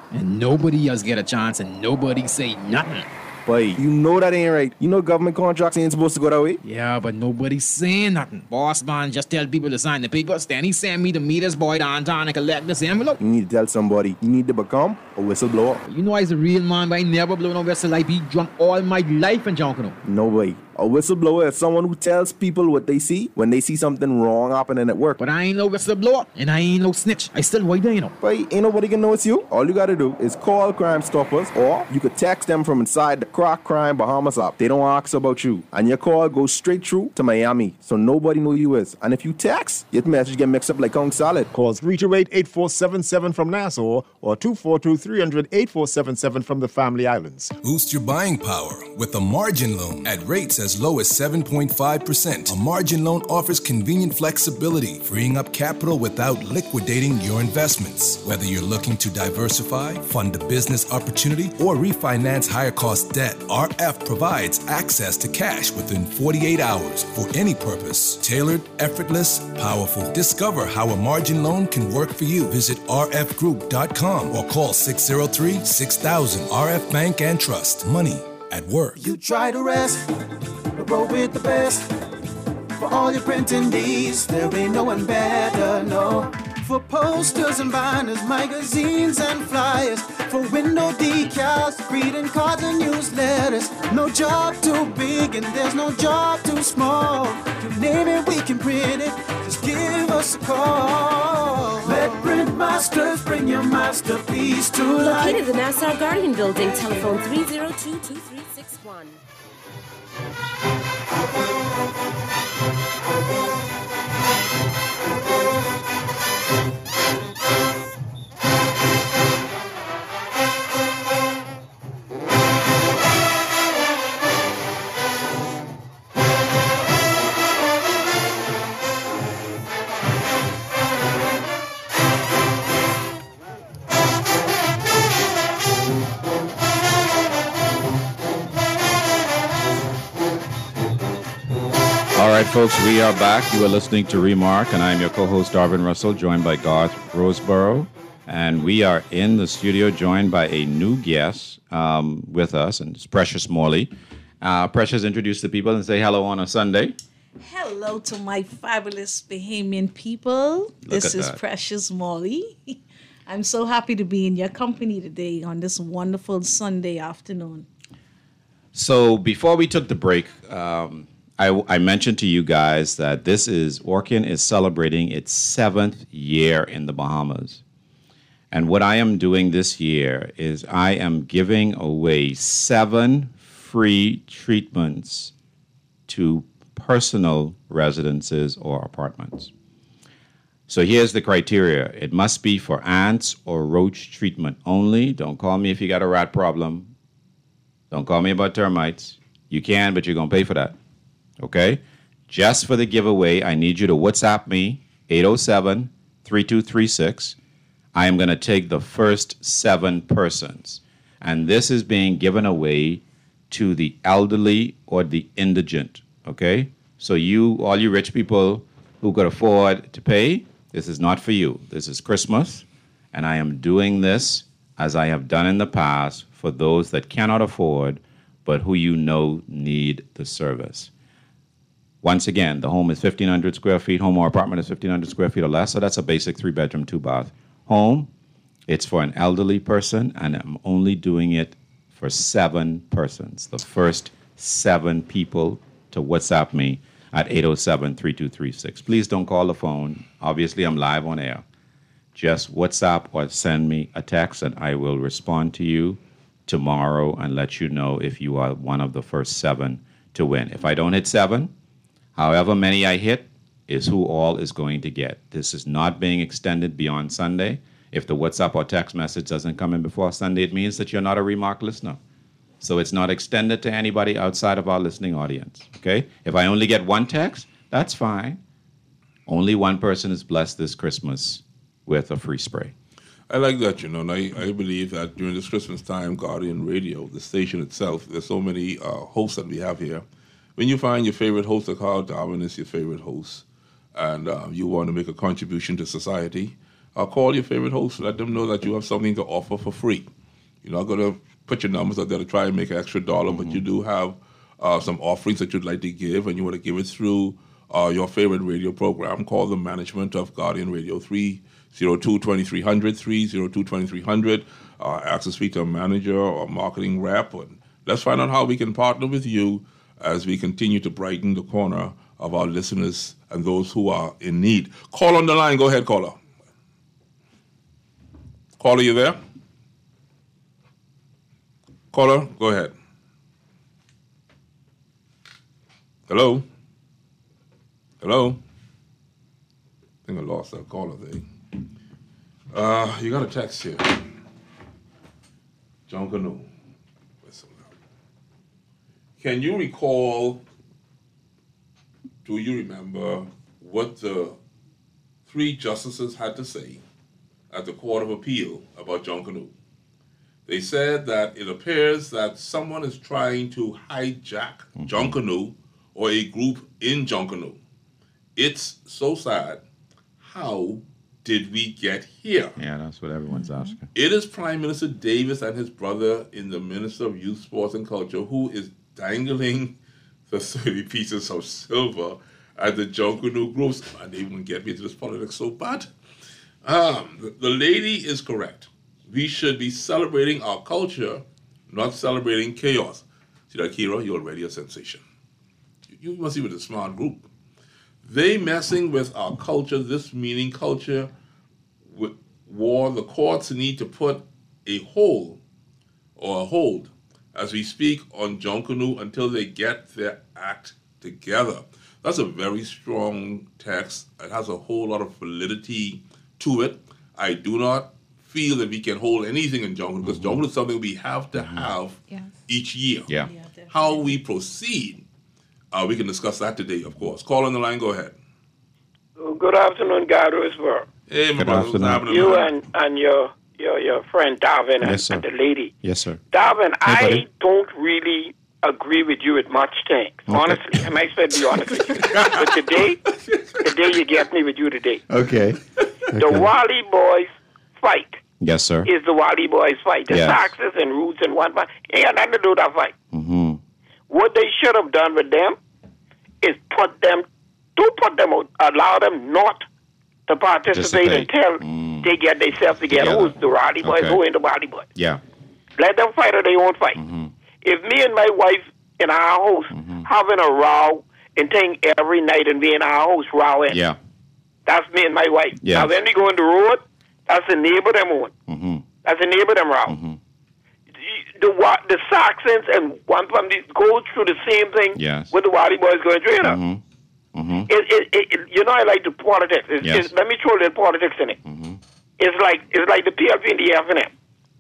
and nobody else get a chance and nobody say nothing. Boy, you know that ain't right. You know government contracts ain't supposed to go that way. Yeah, but nobody's saying nothing. Boss man just tell people to sign the papers, then he send me to meet his boy downtown and collect this envelope. You need to tell somebody. You need to become a whistleblower. You know I's a real man, but I never blow no whistle. I be drunk all my life in Junkanoo. No way. A whistleblower is someone who tells people what they see when they see something wrong happening at work. But I ain't no whistleblower, and I ain't no snitch. I still white there, you know. But ain't nobody can know it's you. All you gotta do is call Crime Stoppers, or you could text them from inside the Crack Crime Bahamas app. They don't ask about you, and your call goes straight through to Miami, so nobody know you is. And if you text, your message get mixed up like Kong Salad. Call 328-8477 from Nassau or 242-300-8477 from the Family Islands. Boost your buying power with a margin loan at rates as low as 7.5%. A margin loan offers convenient flexibility, freeing up capital without liquidating your investments. Whether you're looking to diversify, fund a business opportunity, or refinance higher cost debt, RF provides access to cash within 48 hours for any purpose. Tailored, effortless, powerful. Discover how a margin loan can work for you. Visit rfgroup.com or call 603-6000. RF Bank and Trust. Money at work. You try to rest, but roll with the best. For all your printing needs, there ain't no one better, no. For posters and banners, magazines and flyers. For window decals, greeting cards and newsletters. No job too big and there's no job too small. You name it, we can print it. Just give us a call. Let Print Masters bring your masterpiece to life. Located in the Nassau Guardian Building, telephone 302-2361. All right, folks, we are back. You are listening to Remark, and I'm your co-host, Darvin Russell, joined by Garth Roseborough. And we are in the studio joined by a new guest with us, and it's Precious Morley. Precious, introduce the people and say hello on a Sunday. Hello to my fabulous Bahamian people. This is Precious Morley. I'm so happy to be in your company today on this wonderful Sunday afternoon. So before we took the break, I mentioned to you guys that Orkin is celebrating its 7th year in the Bahamas. And what I am doing this year is I am giving away 7 free treatments to personal residences or apartments. So here's the criteria. It must be for ants or roach treatment only. Don't call me if you got a rat problem. Don't call me about termites. You can, but you're going to pay for that. Okay? Just for the giveaway, I need you to WhatsApp me, 807-3236. I am going to take the first 7 persons. And this is being given away to the elderly or the indigent. Okay? So all you rich people who could afford to pay, this is not for you. This is Christmas. And I am doing this as I have done in the past for those that cannot afford, but who you know need the service. Once again, the home is 1,500 square feet. Home or apartment is 1,500 square feet or less. So that's a basic 3-bedroom, 2-bath home. It's for an elderly person, and I'm only doing it for 7 persons. The first 7 people to WhatsApp me at 807-3236. Please don't call the phone. Obviously, I'm live on air. Just WhatsApp or send me a text, and I will respond to you tomorrow and let you know if you are one of the first 7 to win. If I don't hit 7, however many I hit is who all is going to get. This is not being extended beyond Sunday. If the WhatsApp or text message doesn't come in before Sunday, it means that you're not a Remark listener. So it's not extended to anybody outside of our listening audience, okay? If I only get 1 text, that's fine. Only 1 person is blessed this Christmas with a free spray. I like that, and I believe that during this Christmas time, Guardian Radio, the station itself, there's so many hosts that we have here. When you find your favorite host, like how Darwin is your favorite host, and you want to make a contribution to society, call your favorite host. Let them know that you have something to offer for free. You're not going to put your numbers out there to try and make an extra dollar, but you do have some offerings that you'd like to give, and you want to give it through your favorite radio program. Call the management of Guardian Radio 302-2300, 302-2300. Ask to speak to a manager or marketing rep. And let's find out how we can partner with you as we continue to brighten the corner of our listeners and those who are in need. Call on the line. Go ahead, caller. Caller, you there? Caller, go ahead. Hello? Hello? I think I lost that caller thing. You got a text here. John Canoe. Can you recall, do you remember what the three justices had to say at the Court of Appeal about John Canoe? They said that it appears that someone is trying to hijack John Canoe or a group in John Canoe. It's so sad. How did we get here? Yeah, that's what everyone's asking. It is Prime Minister Davis and his brother in the Minister of Youth, Sports and Culture who is dangling the 30 pieces of silver at the John Canoe groups. And they won't get me into this politics so bad. The lady is correct. We should be celebrating our culture, not celebrating chaos. See that, Kira? You're already a sensation. You must be with a smart group. They messing with our culture, this meaning culture war. The courts need to put a hold as we speak on John Canoe until they get their act together. That's a very strong text. It has a whole lot of validity to it. I do not feel that we can hold anything in John Canoe because John Canoe is something we have to have each year. Yeah. How we proceed, we can discuss that today, of course. Call on the line, go ahead. Good afternoon, God Roseburg. Hey, my brother, what's happening? You and your friend Darvin Yes, and the lady. Yes, sir. Darvin, Hey, buddy. I don't really agree with you with much things. Okay. Honestly, I might as well be honest with you. But today you get me with you today. Okay. The Wally Boys fight Yes, sir. is the Wally Boys fight. The Yes. Saxes and Roots and one fight. It ain't got nothing to do with that fight. Mm-hmm. What they should have done with them is allow them not to participate until they get themselves together. Who's the Rowdy Boys? Okay. Who ain't the Wally Boys? Yeah. Let them fight or they won't fight. If me and my wife in our house having a row and thing every night and we in our house rowing, Yeah. that's me and my wife. Yeah. Now when we go on the road, that's the neighbor them on. That's the neighbor them row. The Saxons and one family go through the same thing Yes. with the Wally Boys going through. You know? You know, I like the politics. Yes. Let me throw a little politics in it. It's like the PLP and the FNM.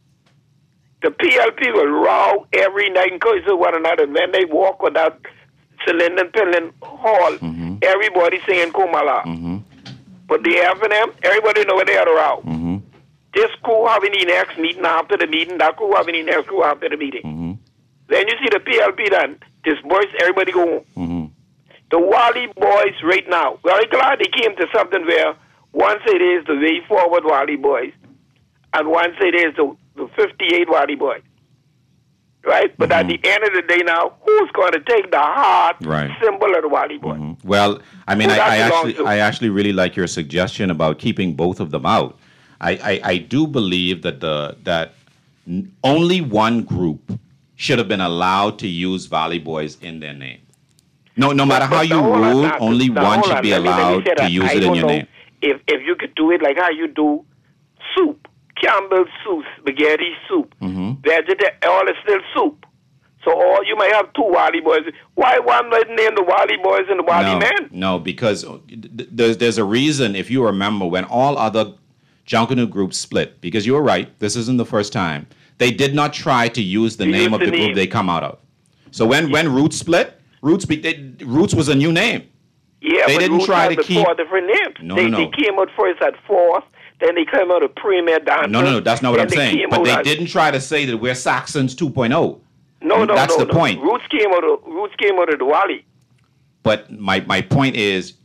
The PLP will row every night and curse one another. And when they walk with that cylinder pilling hall, everybody singing Kumala. But the FNM, everybody know where they are to row. This crew having the next meeting after the meeting, that crew having the next crew after the meeting. Then you see the PLP done, disperse, everybody go home. The Wally Boys right now, very glad they came to something where once it is the way forward Wally Boys, and once it is the 58 Wally Boys. Right? But at the end of the day now, who's going to take the heart symbol of the Wally Boys? Well, I mean, Who that I belongs to? actually really like your suggestion about keeping both of them out. I do believe that only one group should have been allowed to use Valley Boys in their name. No matter how you rule, only one should be allowed to use it in your name. If you could do it like how you do soup, Campbell's soup, spaghetti soup, vegetable, all is still soup. So all you may have two Wally Boys. Why one not name the Wally Boys and the Wally Men? No, because there's a reason, if you remember, when all other John Canoe groups split, because you were right, this isn't the first time, they did not try to use the name of the group they come out of. So when Roots split, Roots was a new name. Yeah, they but didn't Roots try had to the keep 4 different names. No. They came out first at fourth, then they came out of Premier Dancer. No, that's not what I'm saying. came But out they as- didn't try to say that we're Saxons 2.0. No, That's the point. Roots came out of the Wally. But my point is,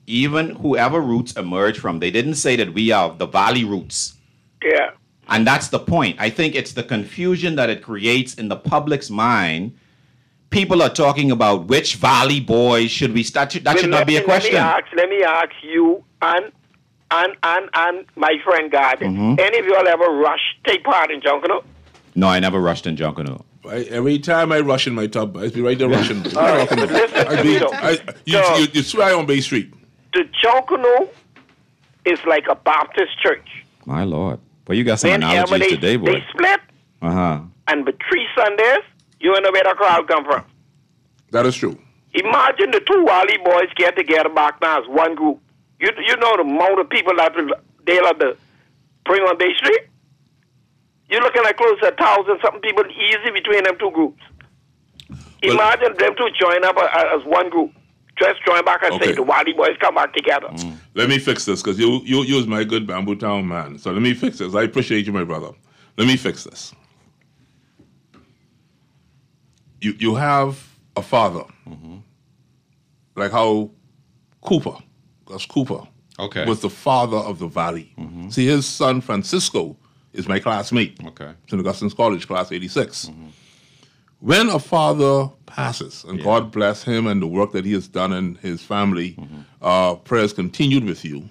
even whoever roots emerge from, they didn't say that we are the valley roots. Yeah. And that's the point. I think it's the confusion that it creates in the public's mind. People are talking about which valley boys should we start. That should not be a question. Let me ask you and my friend Garden. Any of y'all ever take part in Junkanoo? No, I never rushed in Junkanoo. Every time I rush in my tub, I be right there rushing. All right, but listen, you swear on Bay Street. The Junkanoo is like a Baptist church. My Lord. Well, you got some analogies today, boy. They split, and with 3 Sundays, you know where the crowd come from. That is true. Imagine the 2 Wally boys get together back now as one group. You know the amount of people that they'll have to bring on Bay Street? You're looking at close to 1,000-something people easy between them 2 groups. Imagine them 2 join up as one group. Just join back and say the Wally boys come back together. Let me fix this, because you use my good Bamboo Town man. So let me fix this. I appreciate you, my brother. Let me fix this. You have a father, like how Cooper, because Cooper was the father of the valley. See, his son Francisco is my classmate. St. Augustine's College, class 86. When a father passes, and God bless him and the work that he has done in his family, prayers continued with you,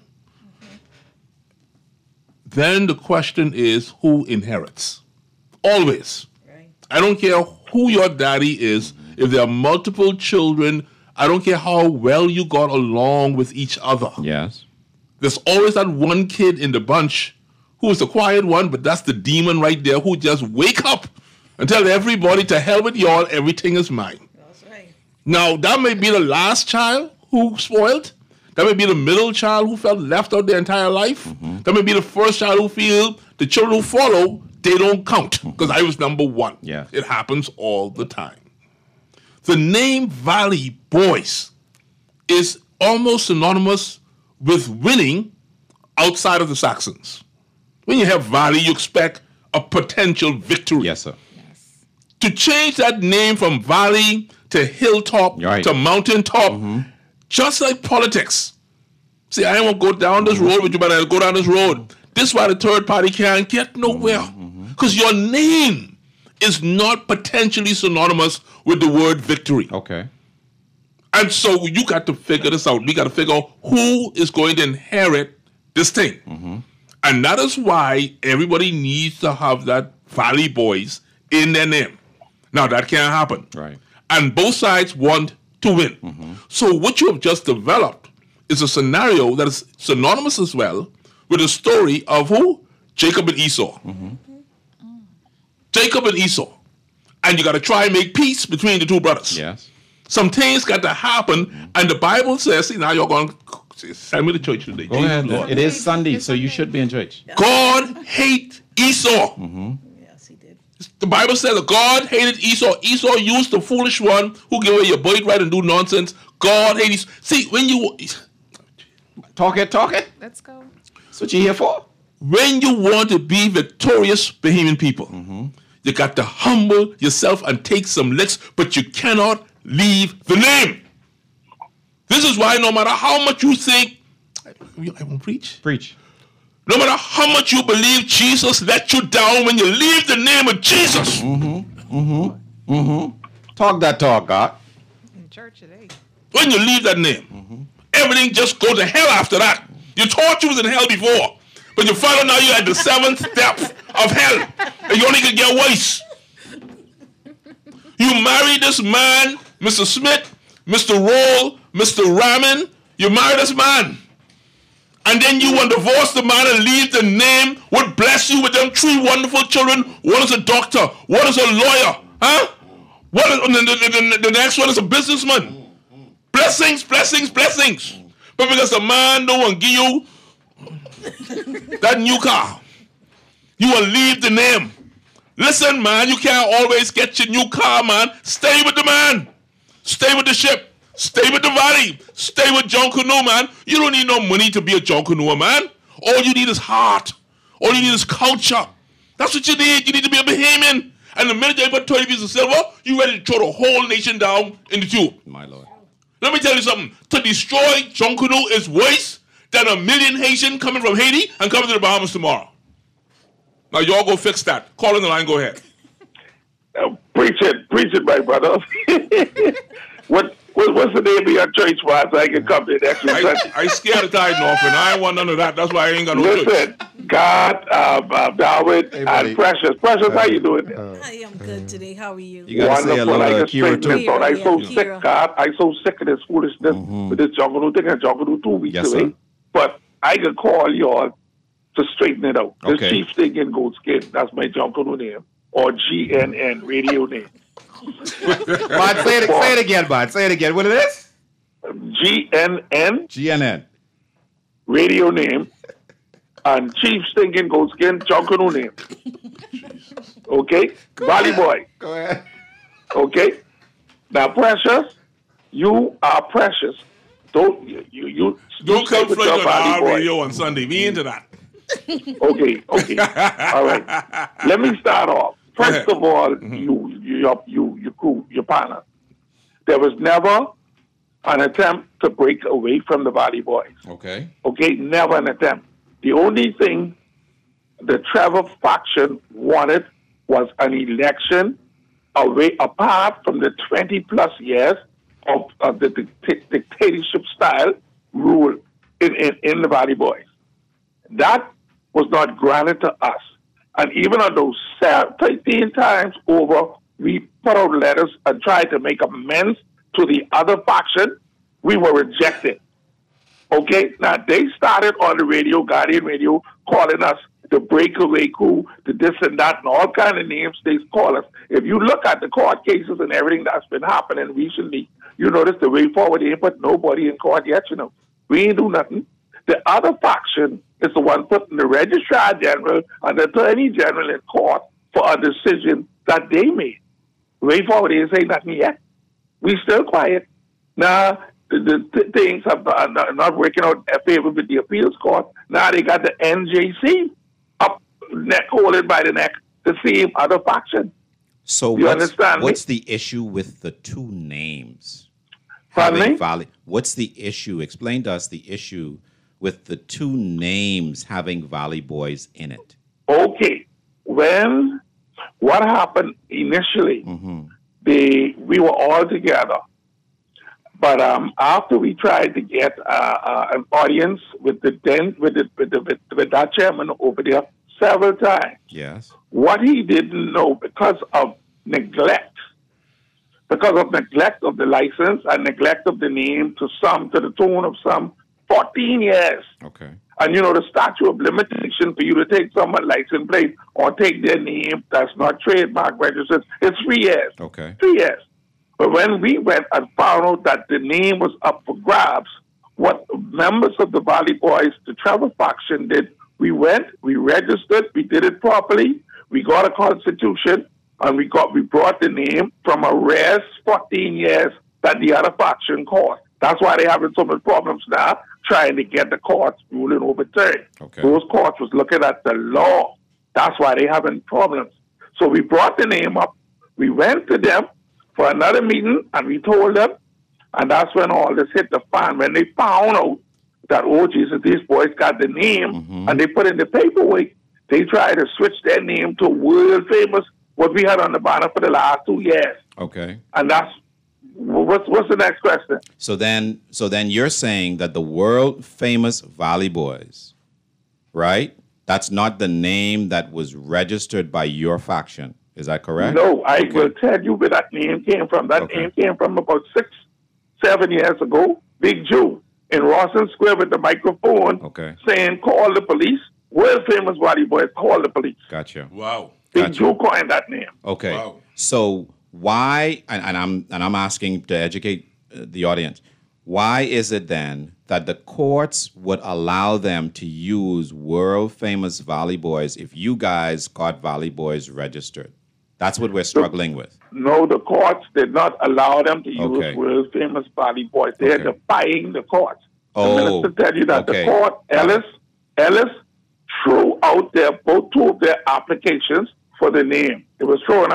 then the question is, who inherits? Always. I don't care who your daddy is. If there are multiple children, I don't care how well you got along with each other. Yes. There's always that one kid in the bunch who is the quiet one, but that's the demon right there who just wake up and tell everybody, to hell with y'all, everything is mine. That's right. Now, that may be the last child who spoiled. That may be the middle child who felt left out their entire life. That may be the first child who feel the children who follow, they don't count because I was number 1. Yeah. It happens all the time. The name Valley Boys is almost synonymous with winning outside of the Saxons. When you have Valley, you expect a potential victory. Yes, sir. To change that name from Valley to Hilltop to Mountaintop, just like politics. See, I won't go down this road with you, but I'll go down this road. This is why the third party can't get nowhere. Because your name is not potentially synonymous with the word victory. Okay. And so you got to figure this out. We got to figure out who is going to inherit this thing. And that is why everybody needs to have that Valley Boys in their name. Now, that can't happen. Right. And both sides want to win. So what you have just developed is a scenario that is synonymous as well with the story of who? Jacob and Esau. Jacob and Esau. And you got to try and make peace between the 2 brothers. Yes. Some things got to happen, and the Bible says, see, now you're going to send me to church today. Go ahead. Lord. It is Sunday, so you should be in church. God hate Esau. Yes, he did. The Bible says that God hated Esau. Esau used the foolish one who gave away your birthright and do nonsense. God hated Esau. See, when you... Talk it. Let's go. That's what you're here for. When you want to be victorious Bahamian people, you got to humble yourself and take some licks, but you cannot leave the name. This is why no matter how much you think, I won't preach. Preach. No matter how much you believe Jesus let you down, when you leave the name of Jesus. Talk that talk, God. In church today. When you leave that name, everything just goes to hell after that. You thought you was in hell before, but you find out now you're at the 7th step of hell, and you only can get worse. You marry this man, Mr. Smith, Mr. Roll, Mr. Raman. You marry this man. And then you want to divorce the man and leave the name, would bless you with them 3 wonderful children. One is a doctor, one is a lawyer. Huh? The next one is a businessman. Blessings. But because the man don't want to give you that new car, you will leave the name. Listen, man, you can't always get your new car, man. Stay with the man. Stay with the ship. Stay with the valley. Stay with Junkanoo, man. You don't need no money to be a Junkanoo, man. All you need is heart. All you need is culture. That's what you need. You need to be a Bahamian. And the minute they put 20 pieces of silver, you ready to throw the whole nation down in the tube. My Lord. Let me tell you something. To destroy Junkanoo is worse than a million Haitian coming from Haiti and coming to the Bahamas tomorrow. Now, y'all go fix that. Call in the line. Go ahead. Preach it, my brother. What's the name of your church, so I can come to next week? I scared of tithing off, and I ain't want none of that. That's why I ain't got no church. Listen, God, Darwin, and Precious. Precious, how you doing? I am good today. How are you? You got to say hello to Kira, too. I'm so sick, God. I'm so sick of this foolishness with this Junkanoo thing and Junkanoo 2 weeks away. Sir. But I can call y'all to straighten it out. Okay. The Chief Stinking Goat Skin. That's my Junkanoo name. Or GNN radio name. Bud, say it again, Bud. Say it again. What it is? GNN. GNN. Radio name. And Chief Stinking Goat Skin Junkanoo name. Okay? Valley Boy. Go ahead. Okay? Now, Precious, you are precious. Don't come with flick your on Valley our Boy. radio on Sunday. Be into that. Okay. All right. Let me start off. First of all, your partner. There was never an attempt to break away from the Valley Boys. Okay. Okay, never an attempt. The only thing the Trevor faction wanted was an election away apart from the 20-plus years of the dictatorship style rule in the Valley Boys. That was not granted to us. And even on those 13 times over, we put out letters and tried to make amends to the other faction. We were rejected. Okay? Now, they started on the radio, Guardian Radio, calling us the breakaway crew, the this and that, and all kind of names they call us. If you look at the court cases and everything that's been happening recently, you notice the way forward, they ain't put nobody in court yet, you know. We ain't do nothing. The other faction is the one putting the Registrar General and the Attorney General in court for a decision that they made. Way forward, they ain't say nothing yet. We still quiet. Now, the things are not working out in favor with the appeals court. Now they got the NJC up, holding by the neck, the same other faction. So what's the issue with the two names? What's the issue? Explain to us the issue with the two names having Valley Boys in it. Okay. What happened initially, we were all together. But after we tried to get an audience with that chairman over there several times, yes, what he didn't know because of neglect of the license and neglect of the name to the tune of some 14 years. Okay. And the statute of limitation for you to take someone's license plate or take their name that's not trademark registered, it's 3 years. Okay. 3 years. But when we went and found out that the name was up for grabs, what members of the Valley Boys, the Trevor faction did, we went, we registered, we did it properly, we got a constitution, and we brought the name from a rare 14 years that the other faction caused. That's why they're having so many problems now, trying to get the courts ruling overturned. Okay. Those courts was looking at the law. That's why they're having problems. So we brought the name up. We went to them for another meeting, and we told them, and that's when all this hit the fan. When they found out that, oh, Jesus, these boys got the name, and they put in the paperwork, they tried to switch their name to world famous, what we had on the banner for the last 2 years. Okay. And that's, what's the next question? So then you're saying that the world famous Valley Boys, right? That's not the name that was registered by your faction. Is that correct? No, I will tell you where that name came from. That name came from about 6-7 years ago. Big Jew in Rawson Square with the microphone saying, call the police. World famous Valley Boys, call the police. Gotcha. Wow. Big Jew coined that name. Okay. Wow. So why, and I'm asking to educate the audience, why is it then that the courts would allow them to use world famous Valley Boys if you guys got Valley Boys registered? That's what we're struggling with. No, the courts did not allow them to use world famous Valley Boys. They're defying the courts. The minister tell you that the court, Ellis threw out two of their applications for the name. It was thrown out.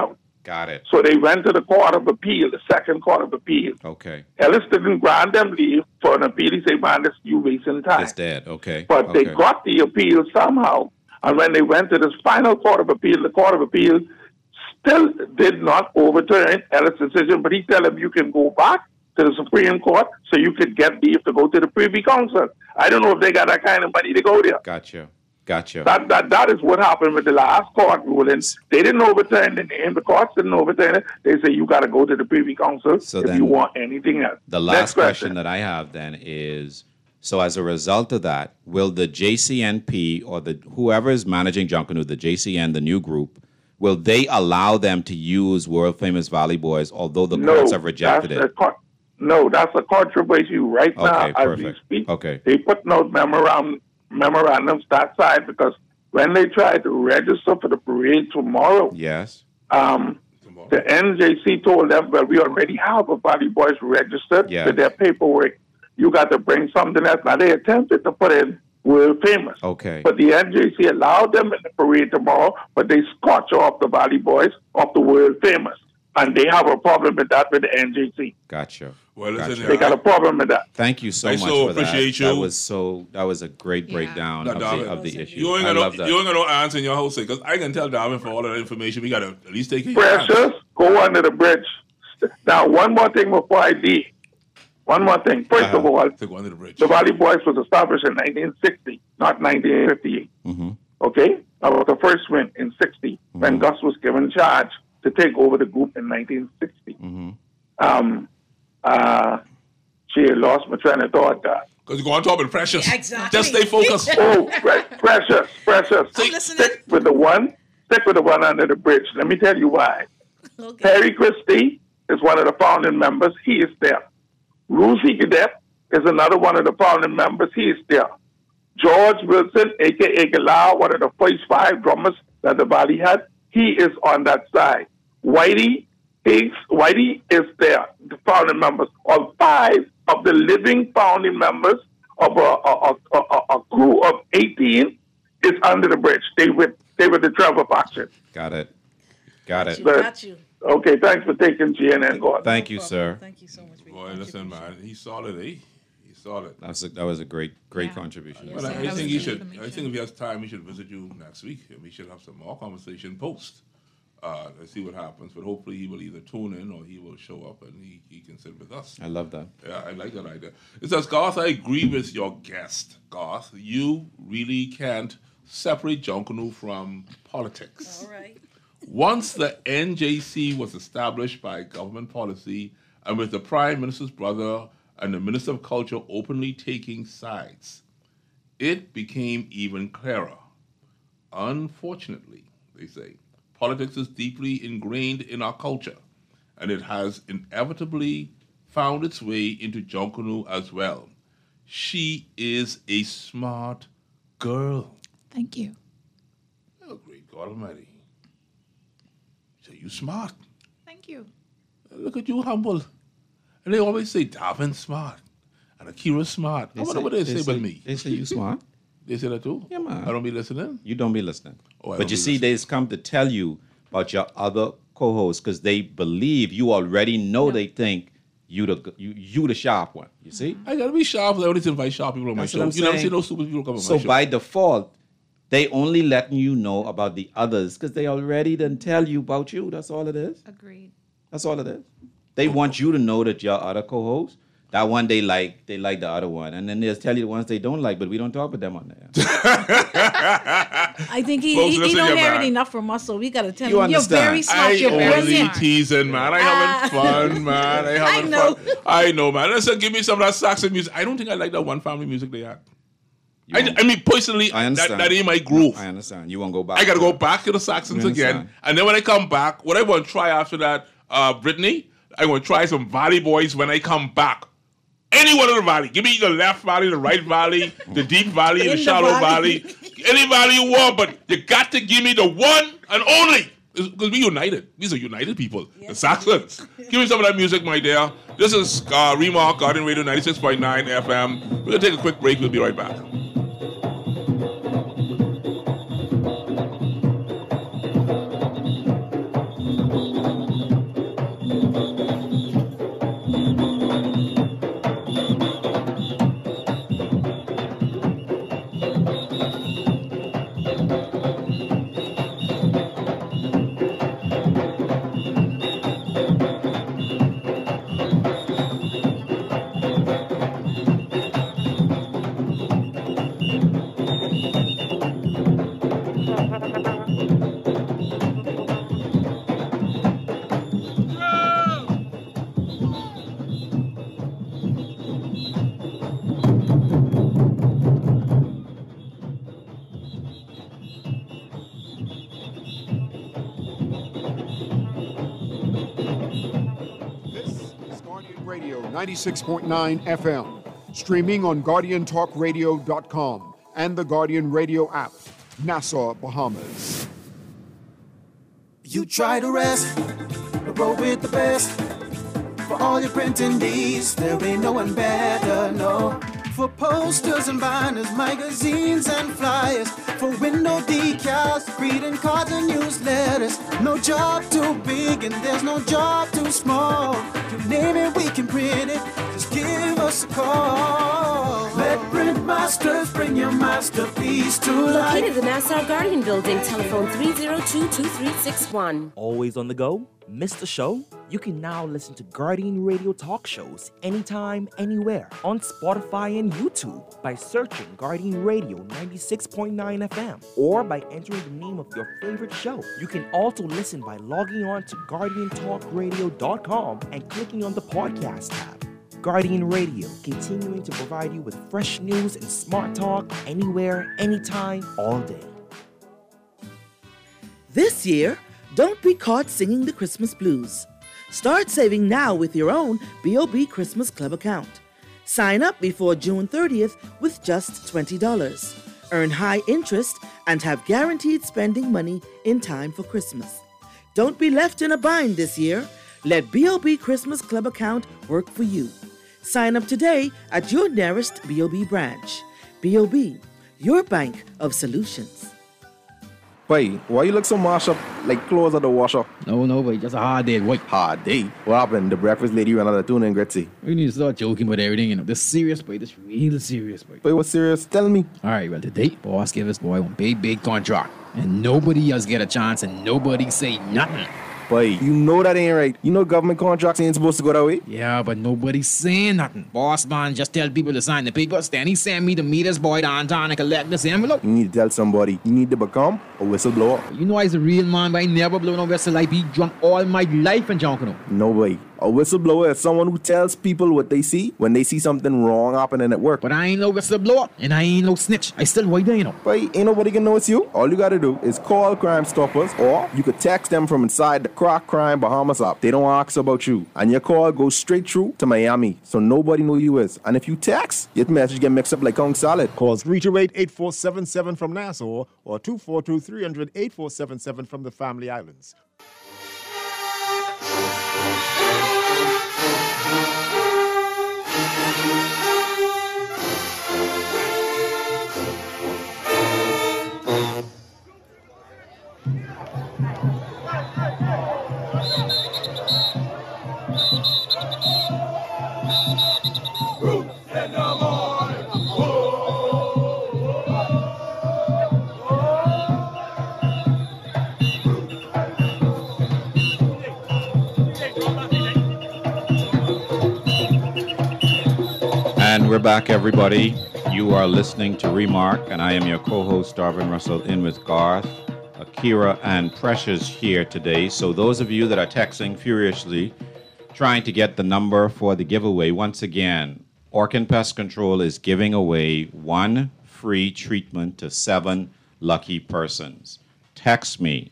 Got it. So they went to the Court of Appeal, the second Court of Appeal. Okay. Ellis didn't grant them leave for an appeal. He said, man, you wasting time. It's dead. Okay. But they got the appeal somehow. And when they went to this final Court of Appeal, the Court of Appeal still did not overturn Ellis' decision, but he tell them you can go back to the Supreme Court so you could get leave to go to the Privy Council. I don't know if they got that kind of money to go there. Gotcha. That is what happened with the last court ruling. They didn't overturn the name. The courts didn't overturn it. They say you got to go to the Privy Council if you want anything else. The last question that I have then is, so as a result of that, will the JCNP or whoever is managing Junkanoo, the JCN, the new group, will they allow them to use world famous Valley Boys, although the courts have rejected it? No, that's a controversy right now as we speak. Okay. They putting out memorandums that side because when they try to register for the parade tomorrow, yes, the NJC told them, well, we already have a Valley Boys registered with their paperwork. You got to bring something else. Now, they attempted to put in world famous. Okay. But the NJC allowed them in the parade tomorrow, but they scotch off the Valley Boys off the world famous. And they have a problem with that with the NJC. Gotcha. Well, listen, they got a problem with that. Thank you so much for that. That was a great breakdown of the issue. You ain't got no answer in your house because I can tell Darwin for all of that information. We got to at least take it. Precious, go under the bridge. Now, one more thing before I leave. One more thing. First of all, the Valley Boys was established in 1960, not 1958. Mm-hmm. Okay? That was the first win in 60 when Gus was given charge to take over the group in 1960. Mm-hmm. She lost my train of thought. Because you're going to talk about Precious. Yeah, exactly. Just stay focused. Precious. Stick with the one under the bridge. Let me tell you why. Okay. Perry Christie is one of the founding members. He is there. Ruthie Cadet is another one of the founding members. He is there. George Wilson, a.k.a. Galau, one of the first 5 drummers that the Valley had, he is on that side. Whitey is there, the founding members. All 5 of the living founding members of a crew of 18 is under the bridge. They were the Trevor faction. Got it. Got you. Okay, thanks for taking GNN, God. Thank you, sir. Thank you so much. Boy, listen, man, he's solid, eh? He's solid. That was a great contribution. Well, I think he should. I think if he has time, he should visit you next week, and we should have some more conversation post. Let's see what happens. But hopefully, he will either tune in or he will show up and he can sit with us. I love that. Yeah, I like that idea. It says, Garth, I agree with your guest, Garth. You really can't separate Junkanoo from politics. All right. Once the NJC was established by government policy and with the Prime Minister's brother and the Minister of Culture openly taking sides, it became even clearer. Unfortunately, they say, politics is deeply ingrained in our culture, and it has inevitably found its way into Junkanoo as well. She is a smart girl. Thank you. Oh, great God Almighty. So you smart. Thank you. Look at you, humble. And they always say Darwin's smart and Akira's smart. I wonder what they say about me. They say you smart. They say that too? Yeah, man. I don't be listening? You don't be listening. Oh, but you see, they's come to tell you about your other co-hosts because they believe you already know they think you the sharp one. You see? I gotta be sharp. I only invite sharp people on my show. You never see no stupid people come on my show. So by default, they only letting you know about the others because they already done tell you about you. That's all it is. Agreed. That's all it is. They want you to know that your other co-hosts, that one they like the other one. And then they'll tell you the ones they don't like, but we don't talk about them on there. I think he don't hear it enough from us, so we got to tell him. You're very smart. You're only teasing, man. I having fun, man. I having fun. I know, man. Listen, give me some of that Saxon music. I don't think I like that one family music they had. I mean, personally, that ain't my groove. I understand. You won't go back. I got to go back to the Saxons again. And then when I come back, what I want to try after that, Brittany, I want to try some Valley Boys when I come back. Any one of the valley. Give me the left valley, the right valley, the deep valley, the shallow valley. Any valley you want, but you got to give me the one and only. Because we united. These are united people. Yes. The Saxons. Give me some of that music, my dear. This is Remark, Guardian Radio 96.9 FM. We're going to take a quick break. We'll be right back. 96.9 FM. Streaming on GuardianTalkRadio.com and the Guardian Radio app. Nassau, Bahamas. You try to rest, roll with the best. For all your printing needs, there ain't no one better, no. For posters and banners, magazines and flyers. For window decals, greeting cards and newsletters. No job too big and there's no job too small. You name it, we can print it. Just give us a call. Let Print Masters bring your masterpiece to life. Located in the Nassau Guardian Building, telephone 302-2361. Always on the go? Missed the show? You can now listen to Guardian Radio talk shows anytime, anywhere on Spotify and YouTube by searching Guardian Radio 96.9 FM or by entering the name of your favorite show. You can also listen by logging on to GuardianTalkRadio.com and clicking on the podcast tab. Guardian Radio, continuing to provide you with fresh news and smart talk anywhere, anytime, all day. This year, don't be caught singing the Christmas blues. Start saving now with your own B.O.B. Christmas Club account. Sign up before June 30th with just $20. Earn high interest and have guaranteed spending money in time for Christmas. Don't be left in a bind this year. Let B.O.B. Christmas Club account work for you. Sign up today at your nearest B.O.B. branch. B.O.B., your bank of solutions. Boy, why you look so mashed up like clothes at the washer? No, boy, just a hard day, boy. Hard day? What happened? The breakfast lady ran out of tuna and gritty. We need to start joking about everything, you know. This serious, boy. This real serious, boy. Boy, what's serious? Tell me. All right, well, today, boss gave us, boy, one big contract. And nobody else get a chance and nobody say nothing. Boy, you know that ain't right. You know government contracts ain't supposed to go that way. Yeah, but nobody's saying nothing. Boss man just tell people to sign the papers. Then he send me to meet his boy downtown and collect this envelope. You need to tell somebody. You need to become a whistleblower. You know I's a real man, but I never blow no whistle. I be drunk all my life in Junkanoo. No way. A whistleblower is someone who tells people what they see when they see something wrong happening at work. But I ain't no whistleblower, and I ain't no snitch. I still white there, you know. But ain't nobody can know it's you. All you gotta do is call Crime Stoppers, or you could text them from inside the Croc Crime Bahamas app. They don't ask about you, and your call goes straight through to Miami, so nobody know you is. And if you text, your message get mixed up like Kong Salad. Call 328-8477 from Nassau or 242-300-8477 from the Family Islands. And we're back, everybody. You are listening to Remark, and I am your co-host, Darvin Russell, in with Garth, Akira, and Precious here today. So those of you that are texting furiously, trying to get the number for the giveaway, once again, Orkin Pest Control is giving away 1 free treatment to 7 lucky persons. Text me,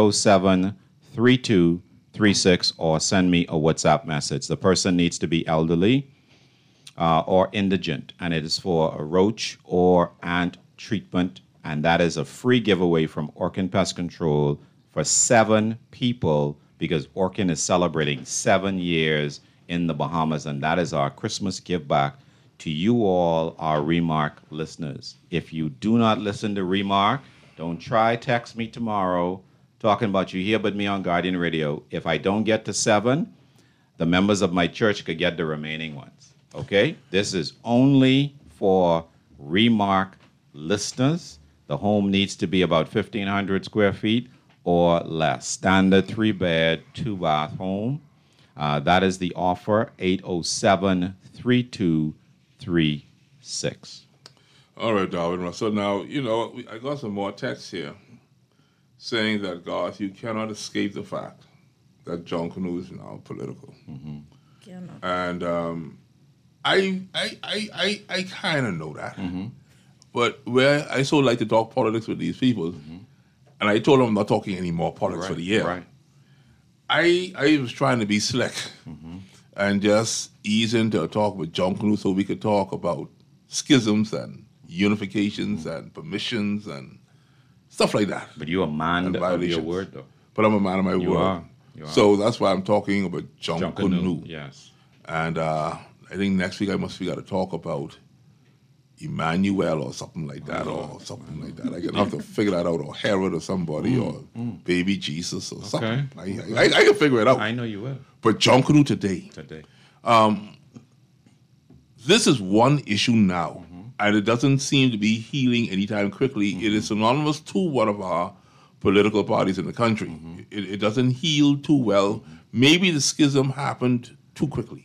807-3236, or send me a WhatsApp message. The person needs to be elderly or indigent, and it is for a roach or ant treatment, and that is a free giveaway from Orkin Pest Control for 7 people, because Orkin is celebrating 7 years in the Bahamas, and that is our Christmas give back to you all, our Remark listeners. If you do not listen to Remark, don't try text me tomorrow talking about you here with me on Guardian Radio. If I don't get to 7, the members of my church could get the remaining ones. Okay? This is only for Remark listeners. The home needs to be about 1,500 square feet or less. Standard 3-bed, 2-bath home. That is the offer, 807-3236. All right, Darwin. So now, you know, I got some more texts here saying that, Garth, you cannot escape the fact that Junkanoo is now political. Mm-hmm. And I kind of know that. Mm-hmm. But where I so like to talk politics with these people, and I told them I'm not talking any more politics for the year. Right. I was trying to be slick and just ease into a talk with Junkanoo so we could talk about schisms and unifications and permissions and stuff like that. But you're a man of your word, though. But I'm a man of my You word. are. You are. So that's why I'm talking about Junkanoo. Yes. And I think next week we got to talk about Emmanuel or something like that, or something like that. I can have to figure that out, or Herod or somebody, or baby Jesus or something. I can figure it out. I know you will. But Junkanoo today. This is one issue now, and it doesn't seem to be healing anytime quickly. It is synonymous to one of our political parties in the country. It doesn't heal too well. Maybe the schism happened too quickly.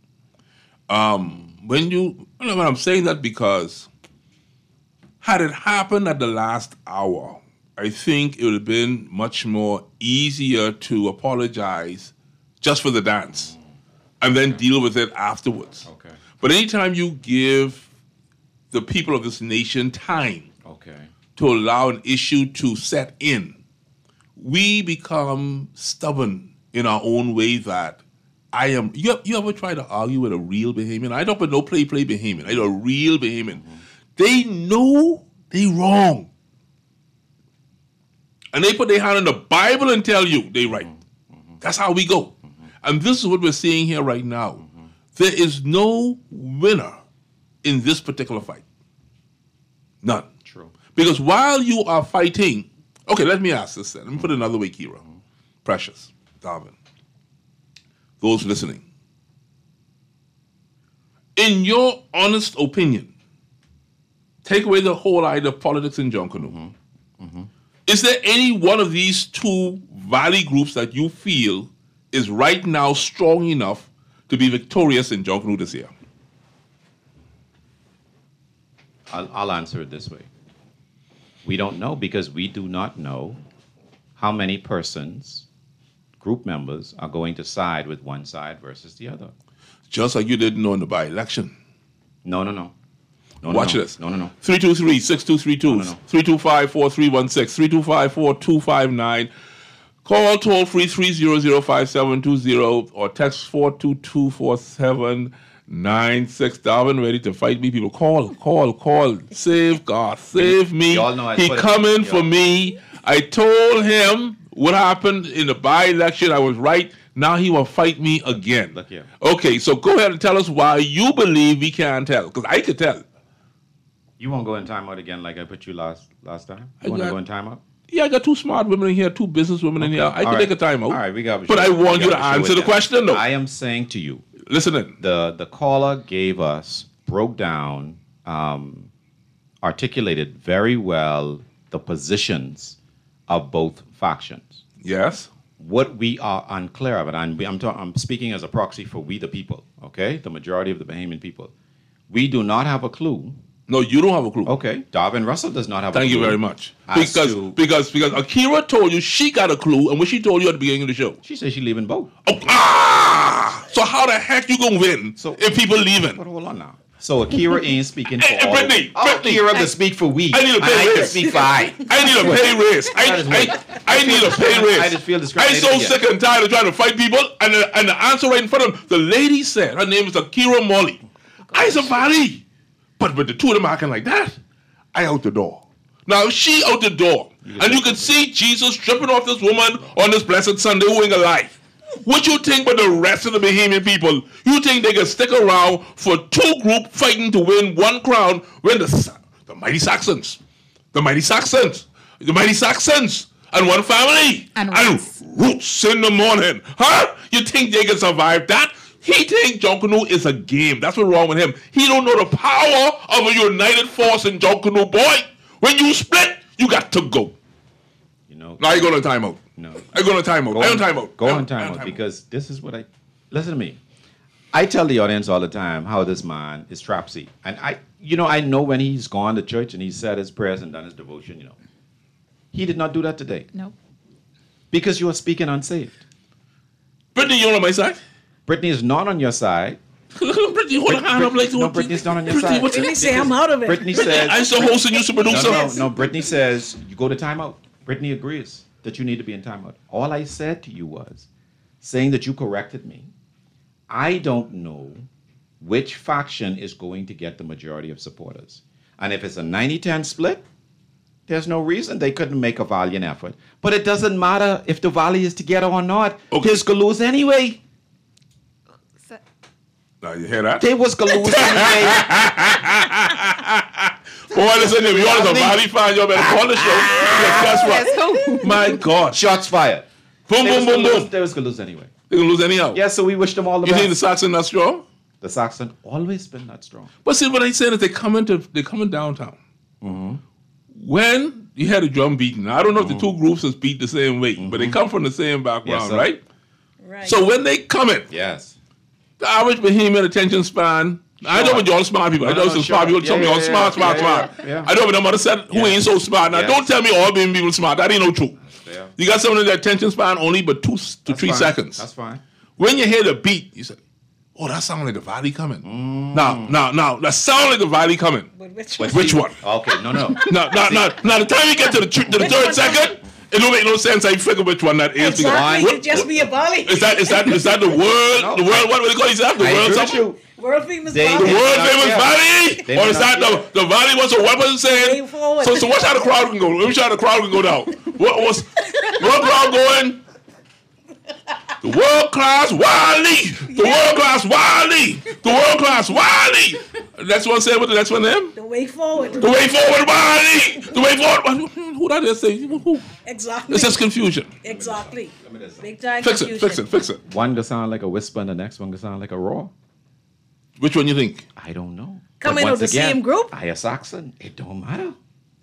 When I'm saying that because had it happened at the last hour, I think it would have been much more easier to apologize just for the dance and then deal with it afterwards. Okay. But anytime you give the people of this nation time to allow an issue to set in, we become stubborn in our own way that you ever try to argue with a real Bahamian? I don't put no play Bahamian. I know a real Bahamian. They know they wrong. And they put their hand on the Bible and tell you they right. That's how we go. And this is what we're seeing here right now. There is no winner in this particular fight. None. True. Because while you are fighting, okay, let me ask this then. Let me put it another way, Kira. Precious, Darwin, those listening. In your honest opinion, take away the whole idea of politics in Junkanoo. Is there any one of these two valley groups that you feel is right now strong enough to be victorious in Junkanoo this year? I'll answer it this way. We don't know because we do not know how many persons, group members, are going to side with one side versus the other. Just like you didn't know in the by-election. No. Watch this. No. 323-6232. 325-4316. 325-4259. Call toll-free 300-5720 or text 422-4796. Darwin ready to fight me. People, call. Save God. Save me. He coming for me. I told him what happened in the by-election. I was right. Now he will fight me again. Look here. Okay, so go ahead and tell us why you believe we can't tell. Because I could tell. You won't go in timeout again like I put you last time? You want to go in timeout? Yeah, I got two smart women in here, two business women in here. I can take a timeout. All right, we got. But I want you to answer the question, though. I am saying to you. Listen. The caller broke down, articulated very well the positions of both factions. Yes. What we are unclear of, and I'm speaking as a proxy for we the people, okay? The majority of the Bahamian people. We do not have a clue. No, you don't have a clue. Okay. Darvin Russell does not have a clue. Thank you very much. Because Akira told you she got a clue, and what she told you at the beginning of the show. She said she leaving both. So how the heck you gonna win if people leaving? But hold on now. So Akira ain't speaking for all. Brittany, Akira can speak for we. I need a pay raise. I can speak for I. I need a pay raise. I need a pay raise. I just feel I'm discriminated. so sick and tired of trying to fight people, and the answer right in front of them. The lady said her name is Akira Molly. I said, Valley. But with the two of them acting like that, I out the door. Now she out the door, and you can see Jesus stripping off this woman on this blessed Sunday who ain't alive. What you think about the rest of the Bahamian people? You think they can stick around for two groups fighting to win one crown when the mighty Saxons, and one family, and roots in the morning, huh? You think they can survive that? He think Junkanoo is a game. That's what's wrong with him. He don't know the power of a united force in Junkanoo, boy. When you split, you got to go. Now you go to timeout. No. I go to timeout. I on timeout. Go on timeout because this is what listen to me. I tell the audience all the time how this man is trapsy. And I know when he's gone to church and he said his prayers and done his devotion, He did not do that today. No. Because you are speaking unsaved. Brittany, you're on my side? Brittany is not on your side. Brittany, hold on hand up like no, Brittany's not on your side. Brittany say I'm out of it. Brittany says I still host and you super producer. No, Brittany says you go to timeout. Brittany agrees that you need to be in timeout. All I said to you was saying that you corrected me. I don't know which faction is going to get the majority of supporters. And if it's a 90-10 split, there's no reason they couldn't make a valiant effort. But it doesn't matter if the Valley is together or not. Okay. They was going to lose anyway. Now you hear that? They was going to lose anyway. Boy, listen, if you're a Valley fan, you better call the show. Guess what? My God. Shots fired. Boom, boom, boom, boom. They was going to lose anyway. They're going to lose anyhow. Yeah, so we wish them all the best. You think the Saxon not strong? The Saxon always been that strong. But see, what I'm saying is they're coming downtown. Mm-hmm. When you had a drum beating, I don't know if the two groups is beat the same way, but they come from the same background, Yes, right? Right. So when they come in, yes, the average Bahamian attention span. I know with y'all smart people. I know some smart people. Some of y'all smart. Yeah. I know with them other said who ain't so smart. Now don't tell me all being people smart. That ain't no truth. Yeah. You got someone in the attention span only but 2 to 3 seconds. That's fine. When you hear the beat, you say, "Oh, that sounds like the Valley coming." Now, that sounds like the Valley coming. But which one? Okay, no. Now, the time you get to the third second, it don't make no sense. I figure which one that is. Exactly. It just be a Valley. Is that the world? No. The world? What do they call it? The world something? World famous The Valley. world famous Valley? Or is that the Valley was a weapon saying? So watch how the crowd can go. Let me show how the crowd can go down. What crowd going? The world class Wally. The world class Wally. The world class Wally. That's what I said with the next one them? The way forward. The way forward Wally. The way forward. Who that is saying? Who? Exactly. It's just confusion. Exactly. Big time Fix confusion. it. One gonna sound like a whisper and the next one gonna sound like a roar. Which one you think? I don't know. Coming out the same group? I a Saxon. It don't matter.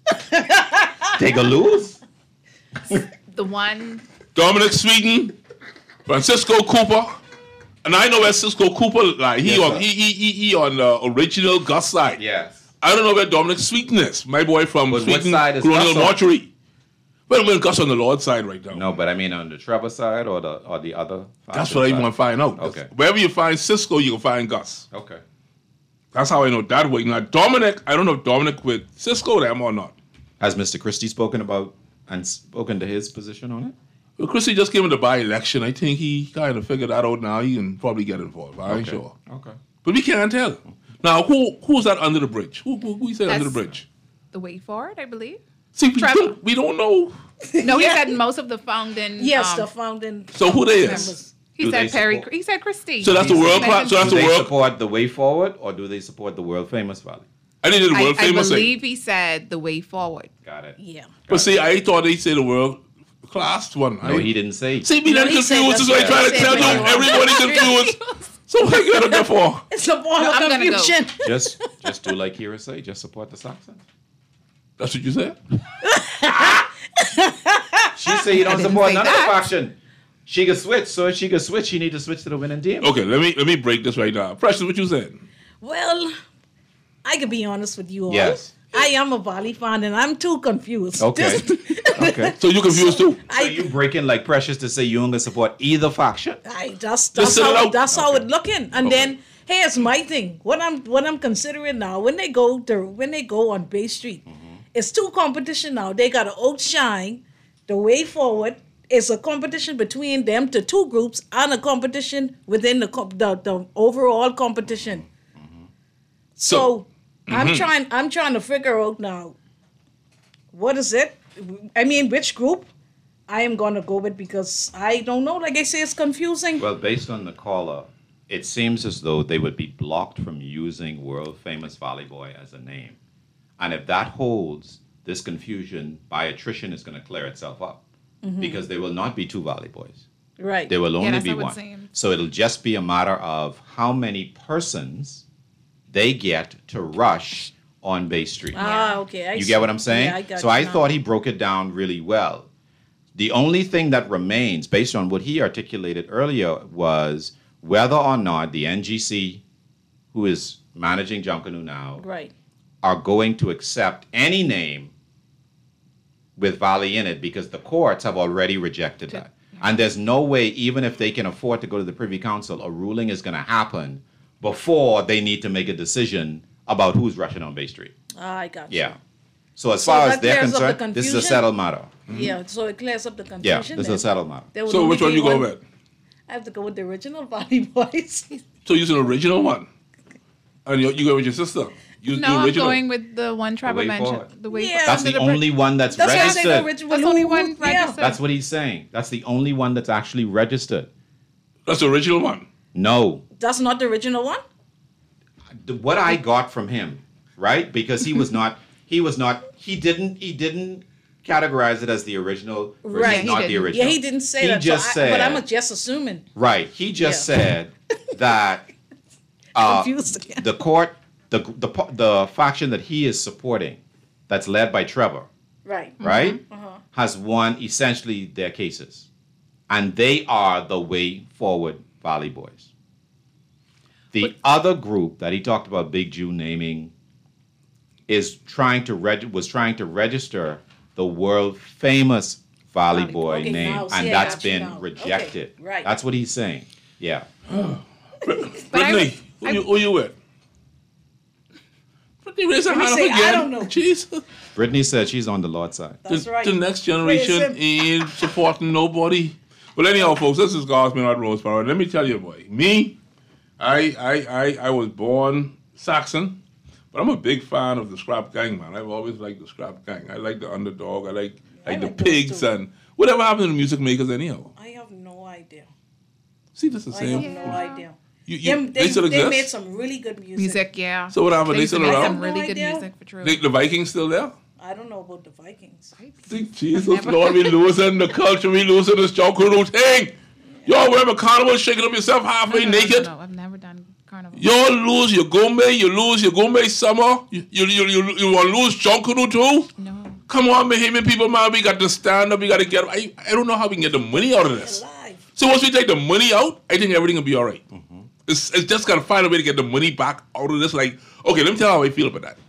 They gonna lose. The one. Dominic Sweden, Francisco Cooper, and I know where Cisco Cooper like. He on the original Gus side. Yes. I don't know where Dominic Sweden is. My boy from But Sweden, what side is Colonial Gus on? Mortuary. Well, Gus on the Lord's side right now. No, but I mean on the Trevor side or the other. That's what I even want to find out. Okay. Wherever you find Cisco, you can find Gus. Okay. That's how I know that way. Now Dominic, I don't know if Dominic with Cisco them or not. Has Mr. Christie spoken to his position on it? Well, Christie just came in the by-election. I think he kind of figured that out now. He can probably get involved. I ain't sure. Okay. But we can't tell. Now, who's that under the bridge? Who you said under the That's- bridge? The way forward, I believe. See, Trevor. we don't know. No, he said most of the founding. Yes, the founding. So who they is? members. He Do said they Perry. support- He said Christie. So that's the world class. So that's Do the they world. support the way forward or do they support the world famous Valley? I didn't the world I famous thing. believe he said the way forward. Got it. Yeah. But see, I thought they said the world class one. No, he didn't say. See, me No, then he said confused. This is what I that's try to what he tell said. you. Everybody confused. So what you got to for? It's a ball No, of I'm gonna go. confusion. Just do like Kira say. Just support the Saxons. That's what you said? She said you don't didn't support say none of the that. faction. She can switch. So if she can switch, she need to switch to the winning team. Okay, let me break this right now. Precious, what you said? Well, I can be honest with you all. Yes. I am a Valley fan and I'm too confused. Okay. Okay. So you confused too? So you breaking like Precious to say you ain't gonna support either faction? Just sit it out. That's how it looking. And then here's my thing. What I'm considering now, when they go on Bay Street, it's two competition now. They gotta outshine the way forward. It's a competition between them to two groups and a competition within the overall competition. So I'm trying to figure out now, what is it? I mean, which group I am going to go with, because I don't know. Like I say, it's confusing. Well, based on the caller, it seems as though they would be blocked from using world famous Valley Boy as a name. And if that holds, this confusion by attrition is going to clear itself up. Mhm. Because there will not be two Valley Boys. Right. There will only that's be what it one. seems. So it'll just be a matter of how many persons they get to rush on Bay Street. Okay. You get what I'm saying? Yeah, I got so you I now. thought he broke it down really well. The only thing that remains, based on what he articulated earlier, was whether or not the NGC, who is managing Junkanoo now, Right. are going to accept any name with Valley in it, because the courts have already rejected that. And there's no way, even if they can afford to go to the Privy Council, a ruling is going to happen before they need to make a decision about who's rushing on Bay Street. I got you. Yeah. So as So far as that they're clears up the concerned, this is a confusion? settled matter. Yeah, so it clears up the Yeah, confusion. this is a settled matter. So which one you go with? I have to go with the original Valley Boys. So you're an original one. And you go with your sister. You No, the I'm original. going with the one Trevor Way mentioned. Forward. The way Yeah. That's the only one that's That's why I say the registered. original. That's the only one Yeah. registered. That's what he's saying. That's the only one that's actually registered. That's the original one. No. That's not the original one? What I got from him, right? Because he didn't categorize it as the original versus Right. not the original. Yeah, he didn't say He that. just said, but I'm just assuming. right. He just Yeah. said that Confused again. the court, the faction that he is supporting, that's led by Trevor, Right. right, Uh-huh. has won essentially their cases, and they are the way forward Valley Boys. The other group that he talked about, Big Jew naming, was trying to register the world famous Valley Boy okay, name, now, and yeah, that's got you been now. rejected. Okay, right. That's what he's saying. Yeah. Brittany, who you with? Brittany, raise her Let me hand up say, again. I don't know. Jesus. Brittany said she's on the Lord's side. That's right. The next generation Praise him. ain't supporting nobody. Well, anyhow, folks, this is Gospel Not Roseboro. Let me tell you, boy. Me, I was born Saxon, but I'm a big fan of the Scrap Gang, man. I've always liked the Scrap Gang. I like the Underdog. I like the those Pigs too. and whatever happened to the music makers anyhow. I have no idea. See, this is the I have same. no idea. They still They exist? made some really good music. Music, yeah. So what happened? They used to still make around? some really No good idea. music for true. The Vikings still there? I don't know about the Vikings. Jesus, Lord, we losing the culture, we losing this Joker thing. Y'all wear a carnival, shaking up yourself halfway naked. No, I've never done carnival. Y'all lose your Gombe, you lose your Gombe summer. You want to lose Jonkunu too? No. Come on, Bahamian people, man, we got to stand up, we got to get up. I don't know how we can get the money out of this. So once we take the money out, I think everything will be all right. It's just got to find a way to get the money back out of this. Like, okay, let me tell you how I feel about that.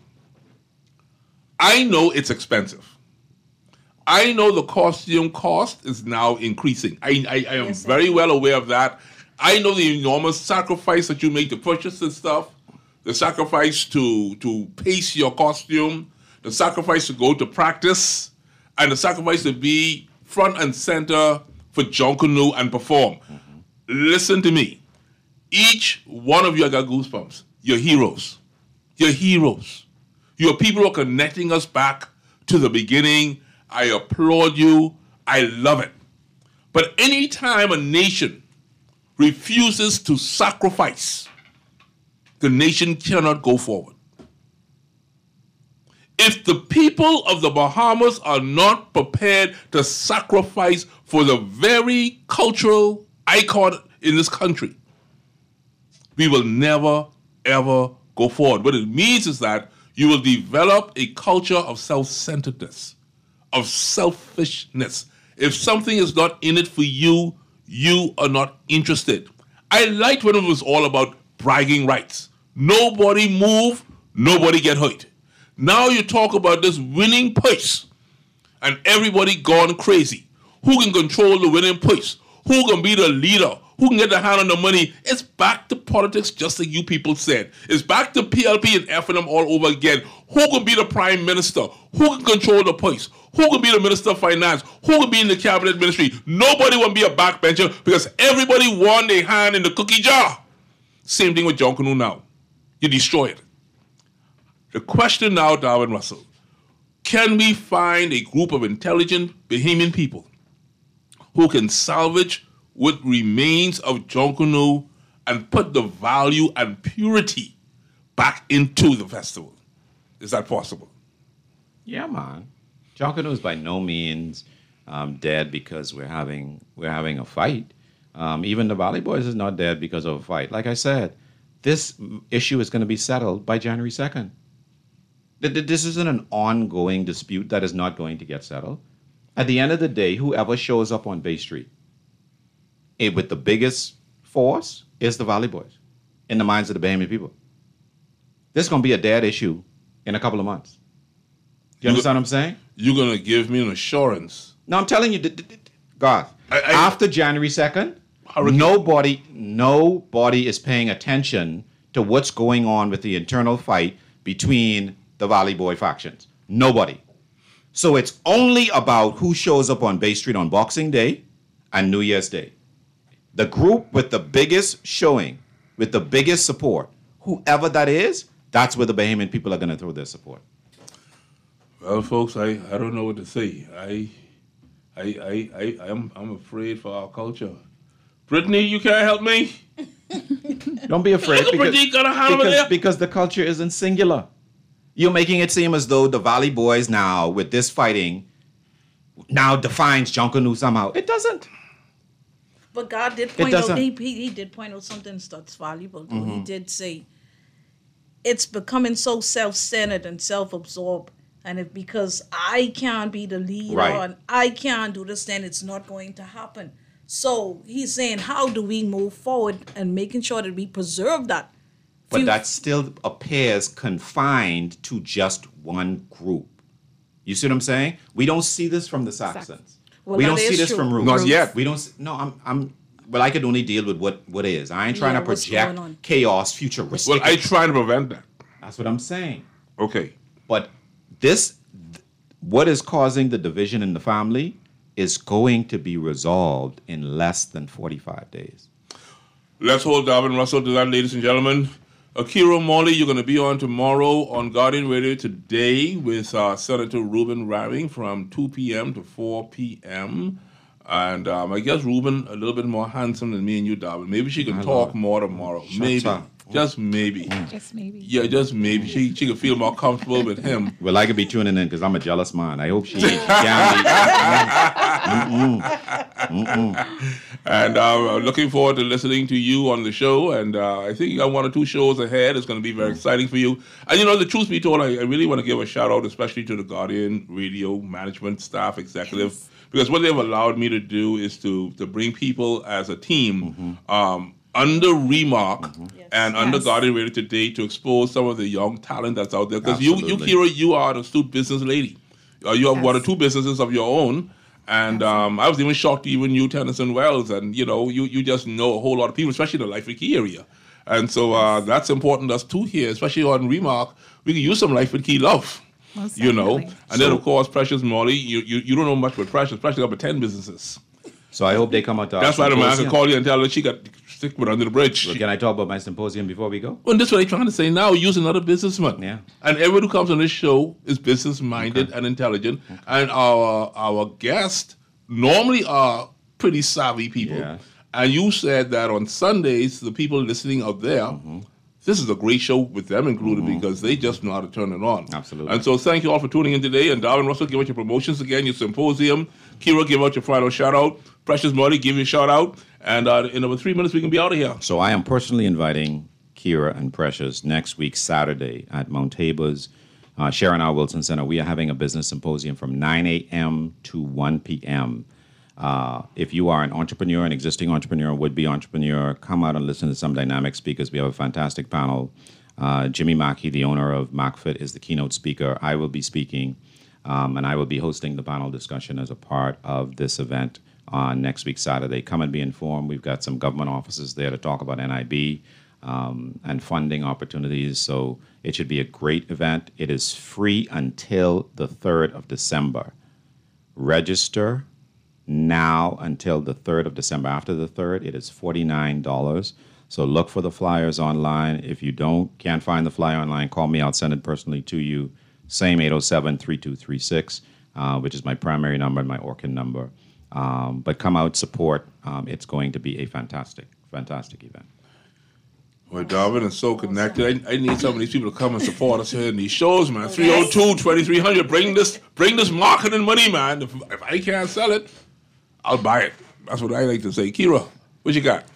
I know it's expensive. I know the costume cost is now increasing. I am very well aware of that. I know the enormous sacrifice that you make to purchase this stuff, the sacrifice to pace your costume, the sacrifice to go to practice, and the sacrifice to be front and center for Jonkunu and perform. Listen to me. Each one of you, I got goosebumps. You're heroes. You're heroes. You're people who are connecting us back to the beginning. I applaud you. I love it. But anytime a nation refuses to sacrifice, the nation cannot go forward. If the people of the Bahamas are not prepared to sacrifice for the very cultural icon in this country, we will never, ever go forward. What it means is that you will develop a culture of self-centeredness, of selfishness. If something is not in it for you, you are not interested. I liked when it was all about bragging rights. Nobody move, nobody get hurt. Now you talk about this winning purse and everybody gone crazy. Who can control the winning purse? Who can be the leader? Who can get the hand on the money? It's back to politics, just like you people said. It's back to PLP and F&M all over again. Who can be the prime minister? Who can control the purse? Who can be the minister of finance? Who can be in the cabinet ministry? Nobody will be a backbencher because everybody won their hand in the cookie jar. Same thing with Jonkunu now. You destroy it. The question now, Darwin Russell, can we find a group of intelligent Bahamian people who can salvage what remains of Jonkunu and put the value and purity back into the festival? Is that possible? Yeah, man. Jonkunu is by no means dead because we're having a fight. Even the Valley Boys is not dead because of a fight. Like I said, this issue is going to be settled by January 2nd. This isn't an ongoing dispute that is not going to get settled. At the end of the day, whoever shows up on Bay Street with the biggest force is the Valley Boys in the minds of the Bahamian people. This is going to be a dead issue in a couple of months. Do you understand what I'm saying? You're going to give me an assurance. No, I'm telling you, God, after January 2nd, nobody is paying attention to what's going on with the internal fight between the Valley Boy factions. Nobody. So it's only about who shows up on Bay Street on Boxing Day and New Year's Day. The group with the biggest showing, with the biggest support, whoever that is, that's where the Bahamian people are going to throw their support. Well, folks, I don't know what to say. I'm afraid for our culture. Brittany, you can't help me? Don't be afraid. Because the culture isn't singular. You're making it seem as though the Valley Boys now, with this fighting, now defines Junkanoo somehow. It doesn't. But God did point out, he did point out something that's valuable. Mm-hmm. He did say, it's becoming so self-centered and self-absorbed. And if because I can't be the leader and I can't do this, then it's not going to happen. So he's saying, how do we move forward and making sure that we preserve that? But that still appears confined to just one group. You see what I'm saying? We don't see this from the Saxons. Well, we don't see this from Roots. Not yet. We don't. No, well, I could only deal with what is. I ain't trying to project chaos, futuristic. Well, I try to prevent that. That's what I'm saying. Okay. But what is causing the division in the family is going to be resolved in less than 45 days. Let's hold Darvin Russell to that, ladies and gentlemen. Akira Morley, you're going to be on tomorrow on Guardian Radio today with Senator Reuben Raring from 2 p.m. to 4 p.m. And I guess Reuben a little bit more handsome than me and you, Darvin. Maybe she can talk more tomorrow. Maybe. Just maybe. Just maybe. Yeah, just maybe. She can feel more comfortable with him. Well, I could be tuning in because I'm a jealous man. I hope she can be. And looking forward to listening to you on the show. And I think you got 1 or 2 shows ahead. It's going to be very exciting for you. And, the truth be told, I really want to give a shout out, especially to the Guardian Radio management staff, executive. Yes. Because what they've allowed me to do is to bring people as a team under Remark and under Guardian Radio today to expose some of the young talent that's out there. Because you, Kira, you are an astute business lady. You have 1 or 2 businesses of your own. And I was even shocked even you, Tennyson Wells. And, you just know a whole lot of people, especially in the Life with Key area. And so that's important to us too here, especially on Remark. We can use some Life with Key love. And then, of course, Precious Molly, you don't know much about Precious. Precious got 10 businesses. So I hope they come out to That's why the man can call you and tell her she got stick with under the bridge. Well, can I talk about my symposium before we go? Well, that's what I'm trying to say now. Use another businessman. Yeah. And everyone who comes on this show is business-minded and intelligent. Okay. And our guests normally are pretty savvy people. Yeah. And you said that on Sundays, the people listening out there, this is a great show with them included because they just know how to turn it on. Absolutely. And so thank you all for tuning in today. And Darvin Russell, give out your promotions again, your symposium. Kira, give out your final shout-out. Precious Molly, give you a shout-out. And in about 3 minutes, we can be out of here. So I am personally inviting Kira and Precious next week, Saturday, at Mount Tabor's Sharon R. Wilson Center. We are having a business symposium from 9 a.m. to 1 p.m. If you are an entrepreneur, an existing entrepreneur, would-be entrepreneur, come out and listen to some dynamic speakers. We have a fantastic panel. Jimmy Mackey, the owner of MacFit, is the keynote speaker. I will be speaking, and I will be hosting the panel discussion as a part of this event on next week, Saturday. Come and be informed. We've got some government officers there to talk about NIB and funding opportunities. So it should be a great event. It is free until the 3rd of December. Register now until the 3rd of December. After the 3rd, it is $49. So look for the flyers online. If you can't find the flyer online, call me. I'll send it personally to you. Same 807-3236, which is my primary number and my Orkin number. But come out, support. It's going to be a fantastic, fantastic event. Well, Darvin is so connected. I need some of these people to come and support us here in these shows, man. 302-2300. Bring this marketing money, man. If I can't sell it, I'll buy it. That's what I like to say. Kira, what you got?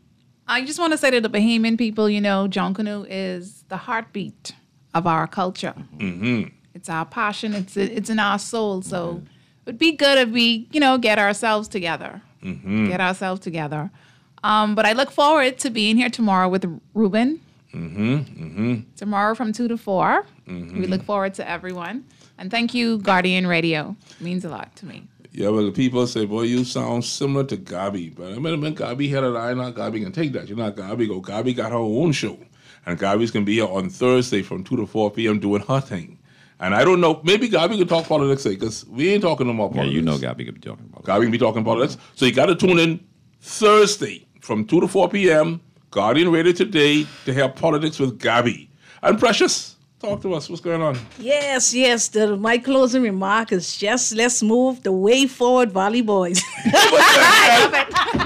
I just want to say to the Bahamian people, Junkanoo is the heartbeat of our culture. Mm-hmm. It's our passion. It's in our soul. So it would be good if we, get ourselves together. Mm-hmm. Get ourselves together. But I look forward to being here tomorrow with Reuben. Mm-hmm. Mm-hmm. Tomorrow from 2 to 4. Mm-hmm. We look forward to everyone. And thank you, Guardian Radio. It means a lot to me. Yeah, well, the people say, boy, you sound similar to Gabi. But I mean, Gabi had a line, not Gabi can take that. You're not Gabi. Gabi got her own show. And Gabi's going to be here on Thursday from 2 to 4 p.m. doing her thing. And I don't know, maybe Gabi could talk politics because we ain't talking no more politics. Yeah, Gabi could be talking politics. Gabi can be talking politics. So you got to tune in Thursday from 2 to 4 p.m., Guardian Radio Today to hear politics with Gabby. And Precious, talk to us. What's going on? Yes. My closing remark is just let's move the way forward, Valley Boys. I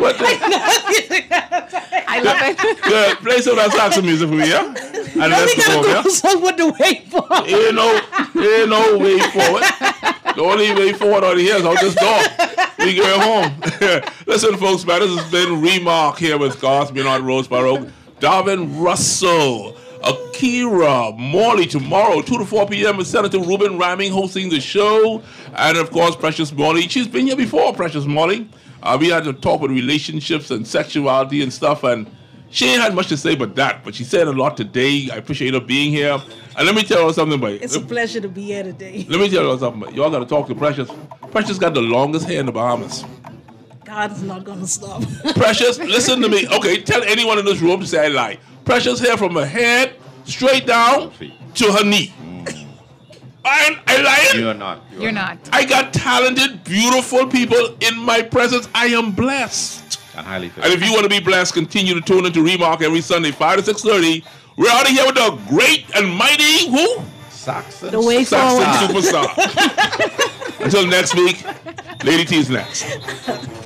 love it. Good. Play some of that saxophone music for me, yeah? And let's go, yeah? With the way forward. Ain't no way forward. The only way forward out here is out this door. We go home. Listen, folks, man, this has been Remark here with Garth Bernard Roseborough, Darvin Russell, Akira Morley tomorrow, 2 to 4 p.m. with Senator Ruben Ramming hosting the show. And, of course, Precious Morley. She's been here before, Precious Morley. We had to talk with relationships and sexuality and stuff, and she ain't had much to say but that. But she said a lot today. I appreciate her being here. And let me tell you something, buddy. It's a pleasure to be here today. Let me tell you something, buddy. Y'all got to talk to Precious. Precious got the longest hair in the Bahamas. God is not going to stop. Precious, listen to me. Okay, tell anyone in this room to say I lie. Precious hair from her head straight down to her knee. I lying? You're not. You're not. I got talented, beautiful people in my presence. I am blessed. And highly And if you want to be blessed, continue to tune into Remark every Sunday, 5 to 6:30. We're out of here with the great and mighty who? Saxon. The way forward. Saxon superstar. Until next week, Lady T is next.